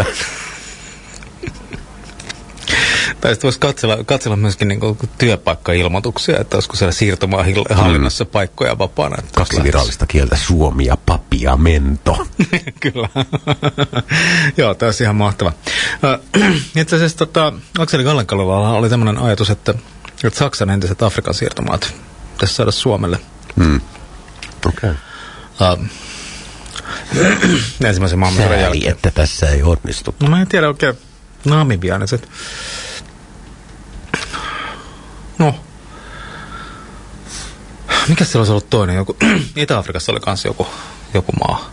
Tai sitten voisi katsella, katsella myöskin niin kuin työpaikkailmoituksia, että olisiko siellä siirtomaahallinnassa mm. paikkoja vapaana. Kaksi virallista kieltä, suomi ja papi ja mento. Kyllä. Joo, tämä olisi ihan mahtava. Itse asiassa tota, Akseli Gallenkalvalla oli tämmöinen ajatus, että, että Saksan entiset Afrikan siirtomaat pitäisi saada Suomelle. Mm. Okei. Okay. Uh, ensimmäisen maailmansodan jälkeen. että tässä ei onnistu. No mä en tiedä oikein Namibiaan, että no. Mikä siellä olisi ollut toinen? Joku Itä-Afrikassa oli kanssa joku, joku maa.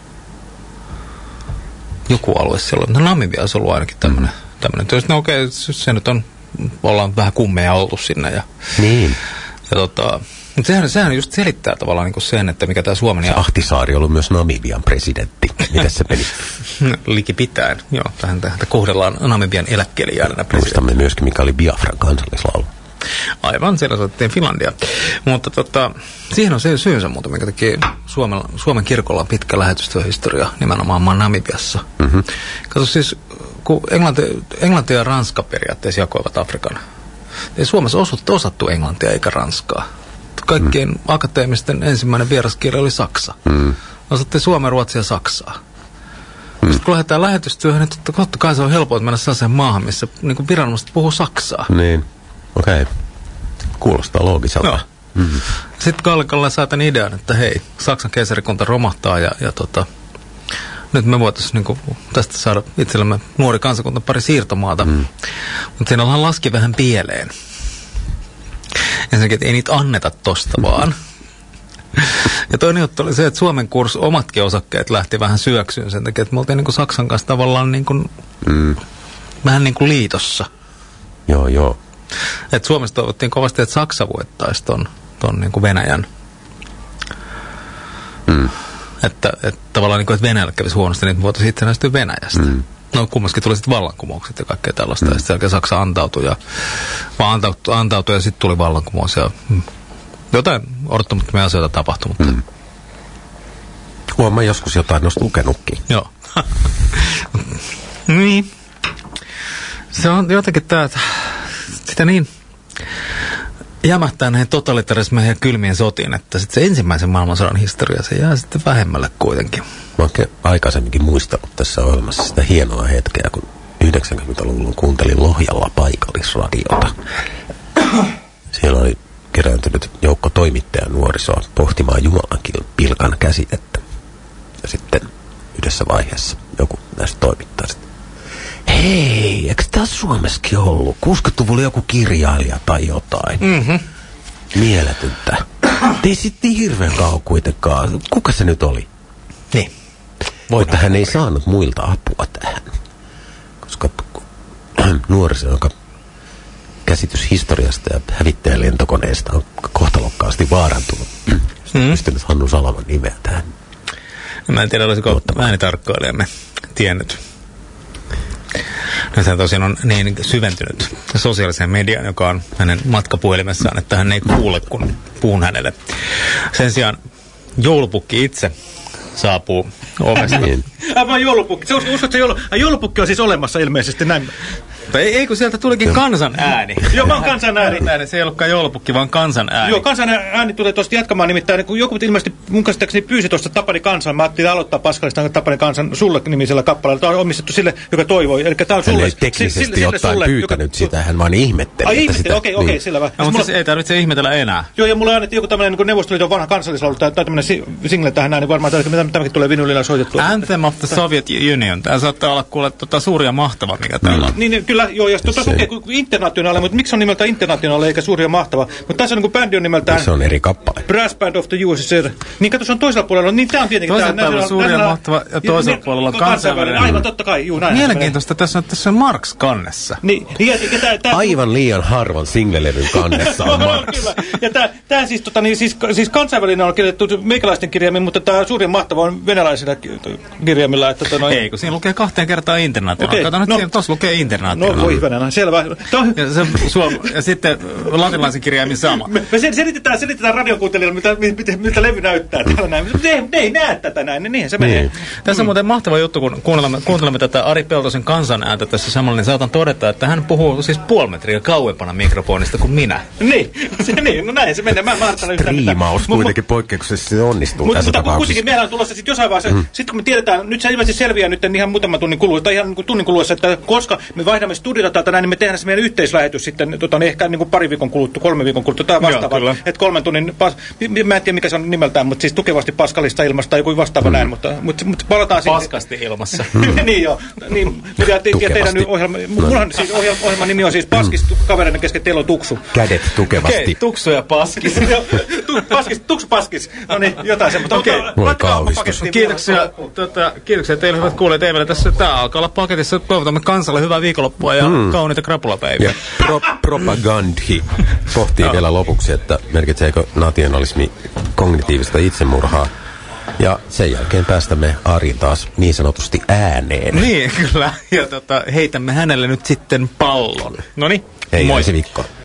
Joku alue siellä. No Namibia olisi ollut ainakin tämmöinen. tämmöinen. No okei, okay, se nyt on, ollaan vähän kummeja oltu sinne. Ja, niin. Ja tota, mutta sehän, sehän just selittää tavallaan niin sen, että mikä tämä Suomen... Se ja... Ahtisaari on ollut myös Namibian presidentti. Mitäs se meni? Likipitäen, joo. Tähän, tähän kohdellaan Namibian eläkkeelle jäädänä presidentti. Muistamme myöskin, mikä oli Biafran kansallislaulu. Aivan, siellä soittiin Finlandia. Mutta tota, siihen on se syynsä muuta, minkä teki Suomen, Suomen kirkolla on pitkä lähetystyöhistoria nimenomaan maan Namibiassa. Mm-hmm. Kato siis, kun Englanti, Englanti ja Ranska periaatteessa jakoivat Afrikan. Ei Suomessa osattu, osattu englantia eikä ranskaa. Kaikkien mm. akateemisten ensimmäinen vieraskieli oli saksa. Mm. Osattiin suomen, ruotsia ja saksaa. Mm. Sitten kun lähdetään lähetystyöhön, niin totta, totta kai se on helppoa mennä sellaiseen maahan, missä niin viranomaiset puhuu saksaa. Niin, okei. Okay. Kuulostaa loogiselta. No. Mm-hmm. Sitten Gallenkalvella sai tämän idean, että hei, Saksan keisarikunta romahtaa ja, ja tota, nyt me voitaisiin niin tästä saada itsellemme nuori kansakunta pari siirtomaata. Mm. Mutta siinä ollaan laski vähän pieleen. Ensinnäkin, että ei niitä anneta tosta vaan. Ja toinen juttu oli se, että Suomen kurs omatkin osakkeet lähti vähän syöksyyn sen takia, että me oltiin niin kuin Saksan kanssa tavallaan niin kuin, mm. vähän niin kuin liitossa. Joo, joo. Että Suomessa toivottiin kovasti, että Saksa voittaisi ton, ton niin kuin Venäjän. Mm. Että, että tavallaan niin kuin, että Venäjällä kävisi huonosti, niin voitaisiin itsenäistyä Venäjästä. Mm. No kummaskin tuli sitten vallankumoukset ja kaikkea tällaista. Mm. Ja sitten Saksa antautui ja, vaan antautui, antautui ja sitten tuli vallankumous. Ja mm, jotain odottamattomia asioita tapahtui. Mutta... Mm. Huomaa joskus jotain noista lukenutkin. Joo. Niin. Se on jotenkin tämä, että sitä niin jämähtää näihin totalitarismeihin ja kylmien sotiin, että sitten se ensimmäisen maailmansodan historia, se jää sitten vähemmälle kuitenkin. Mä oon aikaisemminkin muistanut tässä ohjelmassa sitä hienoa hetkeä, kun yhdeksänkymmentäluvulla kuuntelin Lohjalla paikallisradiota. Siellä oli kerääntynyt joukko toimittajan nuorisoa pohtimaan Jumalan pilkan käsitettä. Ja sitten yhdessä vaiheessa joku näistä toimittajista: hei, eikö tää Suomessakin ollut? kuusikymmentäluvulla joku kirjailija tai jotain. Mm-hmm. Mieletöntä. Ei sitten niin hirveän kauan kuitenkaan. Kuka se nyt oli? Niin. Mutta hän ei saanut muilta apua tähän. Koska nuoriso, joka käsitys historiasta ja hävittäjän lentokoneesta on kohtalokkaasti vaarantunut. Mm. Pystynyt Hannu Salaman nimeä tähän. Mä en tiedä, olisiko äänitarkkailijamme tiennyt. Nyt hän tosiaan on niin syventynyt sosiaaliseen mediaan, joka on hänen matkapuhelimessaan, että hän ei kuule, kun puhun hänelle. Sen sijaan joulupukki itse saapuu ovesta. Niin. Aivan joulupukki. Se uskot, että joulu, joulupukki on siis olemassa ilmeisesti näin. Ei, ei kun sieltä tulikin kansan ääni. Joo, mä oon kansan ääni. Se ei ollutkaan joulupukki, vaan kansan ääni. Joo, kansan ääni tulee tuosta jatkamaan, nimittäin kun joku ilmeisesti mun käsittääkseni pyysi tuosta Tapani Kansan. Mä ajattelin aloittaa Paskalista Tapani Kansan sulle nimisellä kappaleella. Tämä on omistettu sille, joka toivoi. Eli tää on sulle. Hän ei teknisesti sille, ottaen sulle, pyytänyt joka... sitä, hän vaan ihmetteli. Ai ihmetteli, okei, okei, sillä vähän. No, mutta mulla... ei tarvitse ihmetellä enää. Joo, ja mulle annettiin joku tämmöinen niin Neuvostoliiton vanha kansallislaulu tai tämmöinen single tähän näin, niin varmaan tämäkin tulee vinylillä soitettua. Anthem of the Soviet Union. Tämä saattaa olla kuule tota suuri ja mahtava, mikä täällä on. Niin, kyllä, joo, ja tuota lukee internationaali, mutta miksi on nimeltä internationaali eikä suuri ja mahtava? Mutta tässä on niin kuin bändi on nimeltään... Se on eri kappale. Brass Band of the U S S R. Niin kato, se on toisella puolella, niin tämä on tietenkin... Toisella tää, puolella suuri ja mahtava, ja toisella puolella on kansainvälinen. Aivan, totta kai, juu, näin. Mielenkiintoista, tässä on, tässä on Marx kannessa. Niin, ja, ja tää, tää, Aivan liian harvan single-levyn kannessa on Marx. Kyllä, ja tämä, tämä siis, tota, niin, siis, siis kansainvälinen on kirjoitettu meikäläisten kirjaimin, mutta tämä suurin mahtava on venäläisillä kirjaimilla. Että, tota, noin... Ei, kun siinä lukee kahteen kertaan internaatioon. Okay, Kato nyt, no, siinä tuossa lukee internaatioon. No voi hyvänä, selvä. Ja, se, suom, ja sitten latinalaisen kirjaimin sama. Me, me selitetään, selitetään radiokuuntelijoille, miltä, miltä, miltä levy näyttää täällä näin. Ne, ne ei näe tätä näin, niin niinhän se menee. Niin. Tässä on muuten mahtava juttu, kun kuuntelemme, kuuntelemme tätä Ari Peltosen kansanääntä tässä samalla, niin saatan todeta, että hän puhuu siis puoli metriä kauempana mikrofonista kuin minä. Niin, se, niin, no näin se menee. Mä en ajattele yhtään mitään. Riimaus kuitenkin poikkeuksessa onnistuu Mutta tässä mutta tapauksessa. kuitenkin meillä on tulossa sitten jossain vaiheessa, mm. sitten kun me tiedetään, nyt se ilmeisesti selviää nyt ihan muutaman tunnin kuluessa, tai ihan niin kuin tunnin kuluessa, että koska me vaihdamme studiota täältä näin, niin me tehdään se meidän yhteislähetys sitten tota, niin ehkä niin kuin pari viikon kuluttua, kolme viikon kuluttua, tai vastaava. Että kolmen tunnin, pas, mä en tiedä mikä se on nimeltään, mutta siis tukevasti paskalista ilmasta tai joku vastaava mm. näin, mutta, mutta, mutta palataan siihen. Paskasti ilmassa. Niin joo, niin, ja, te, ja teidän ohjelma, mullahan siis ohjelma, ohjelman nimi on siis Paskis, kavereiden kesken, teillä on Tuksu. Kädet tukevasti. Okei, Tuksu ja Paskis. Paskis, Tuksu Paskis, no niin, jotain semmoista. Okei, voi kauhistus. Kiitoksia, tota, kiitoksia teille hyvät kuulijat. Ei vielä tässä, tää alkaa olla paketissa. Toivotamme kansalle hyvää viikonloppua ja mm. kauniita krapulapäiviä. Ja pro propagandhi pohtii vielä lopuksi, että merkitseekö nationalismi kognitiivista itsemurhaa. Ja sen jälkeen päästämme Arin taas niin sanotusti ääneen. Niin, kyllä. Ja tota, heitämme hänelle nyt sitten pallon. Noniin, hei, moi. ensi viikkoon.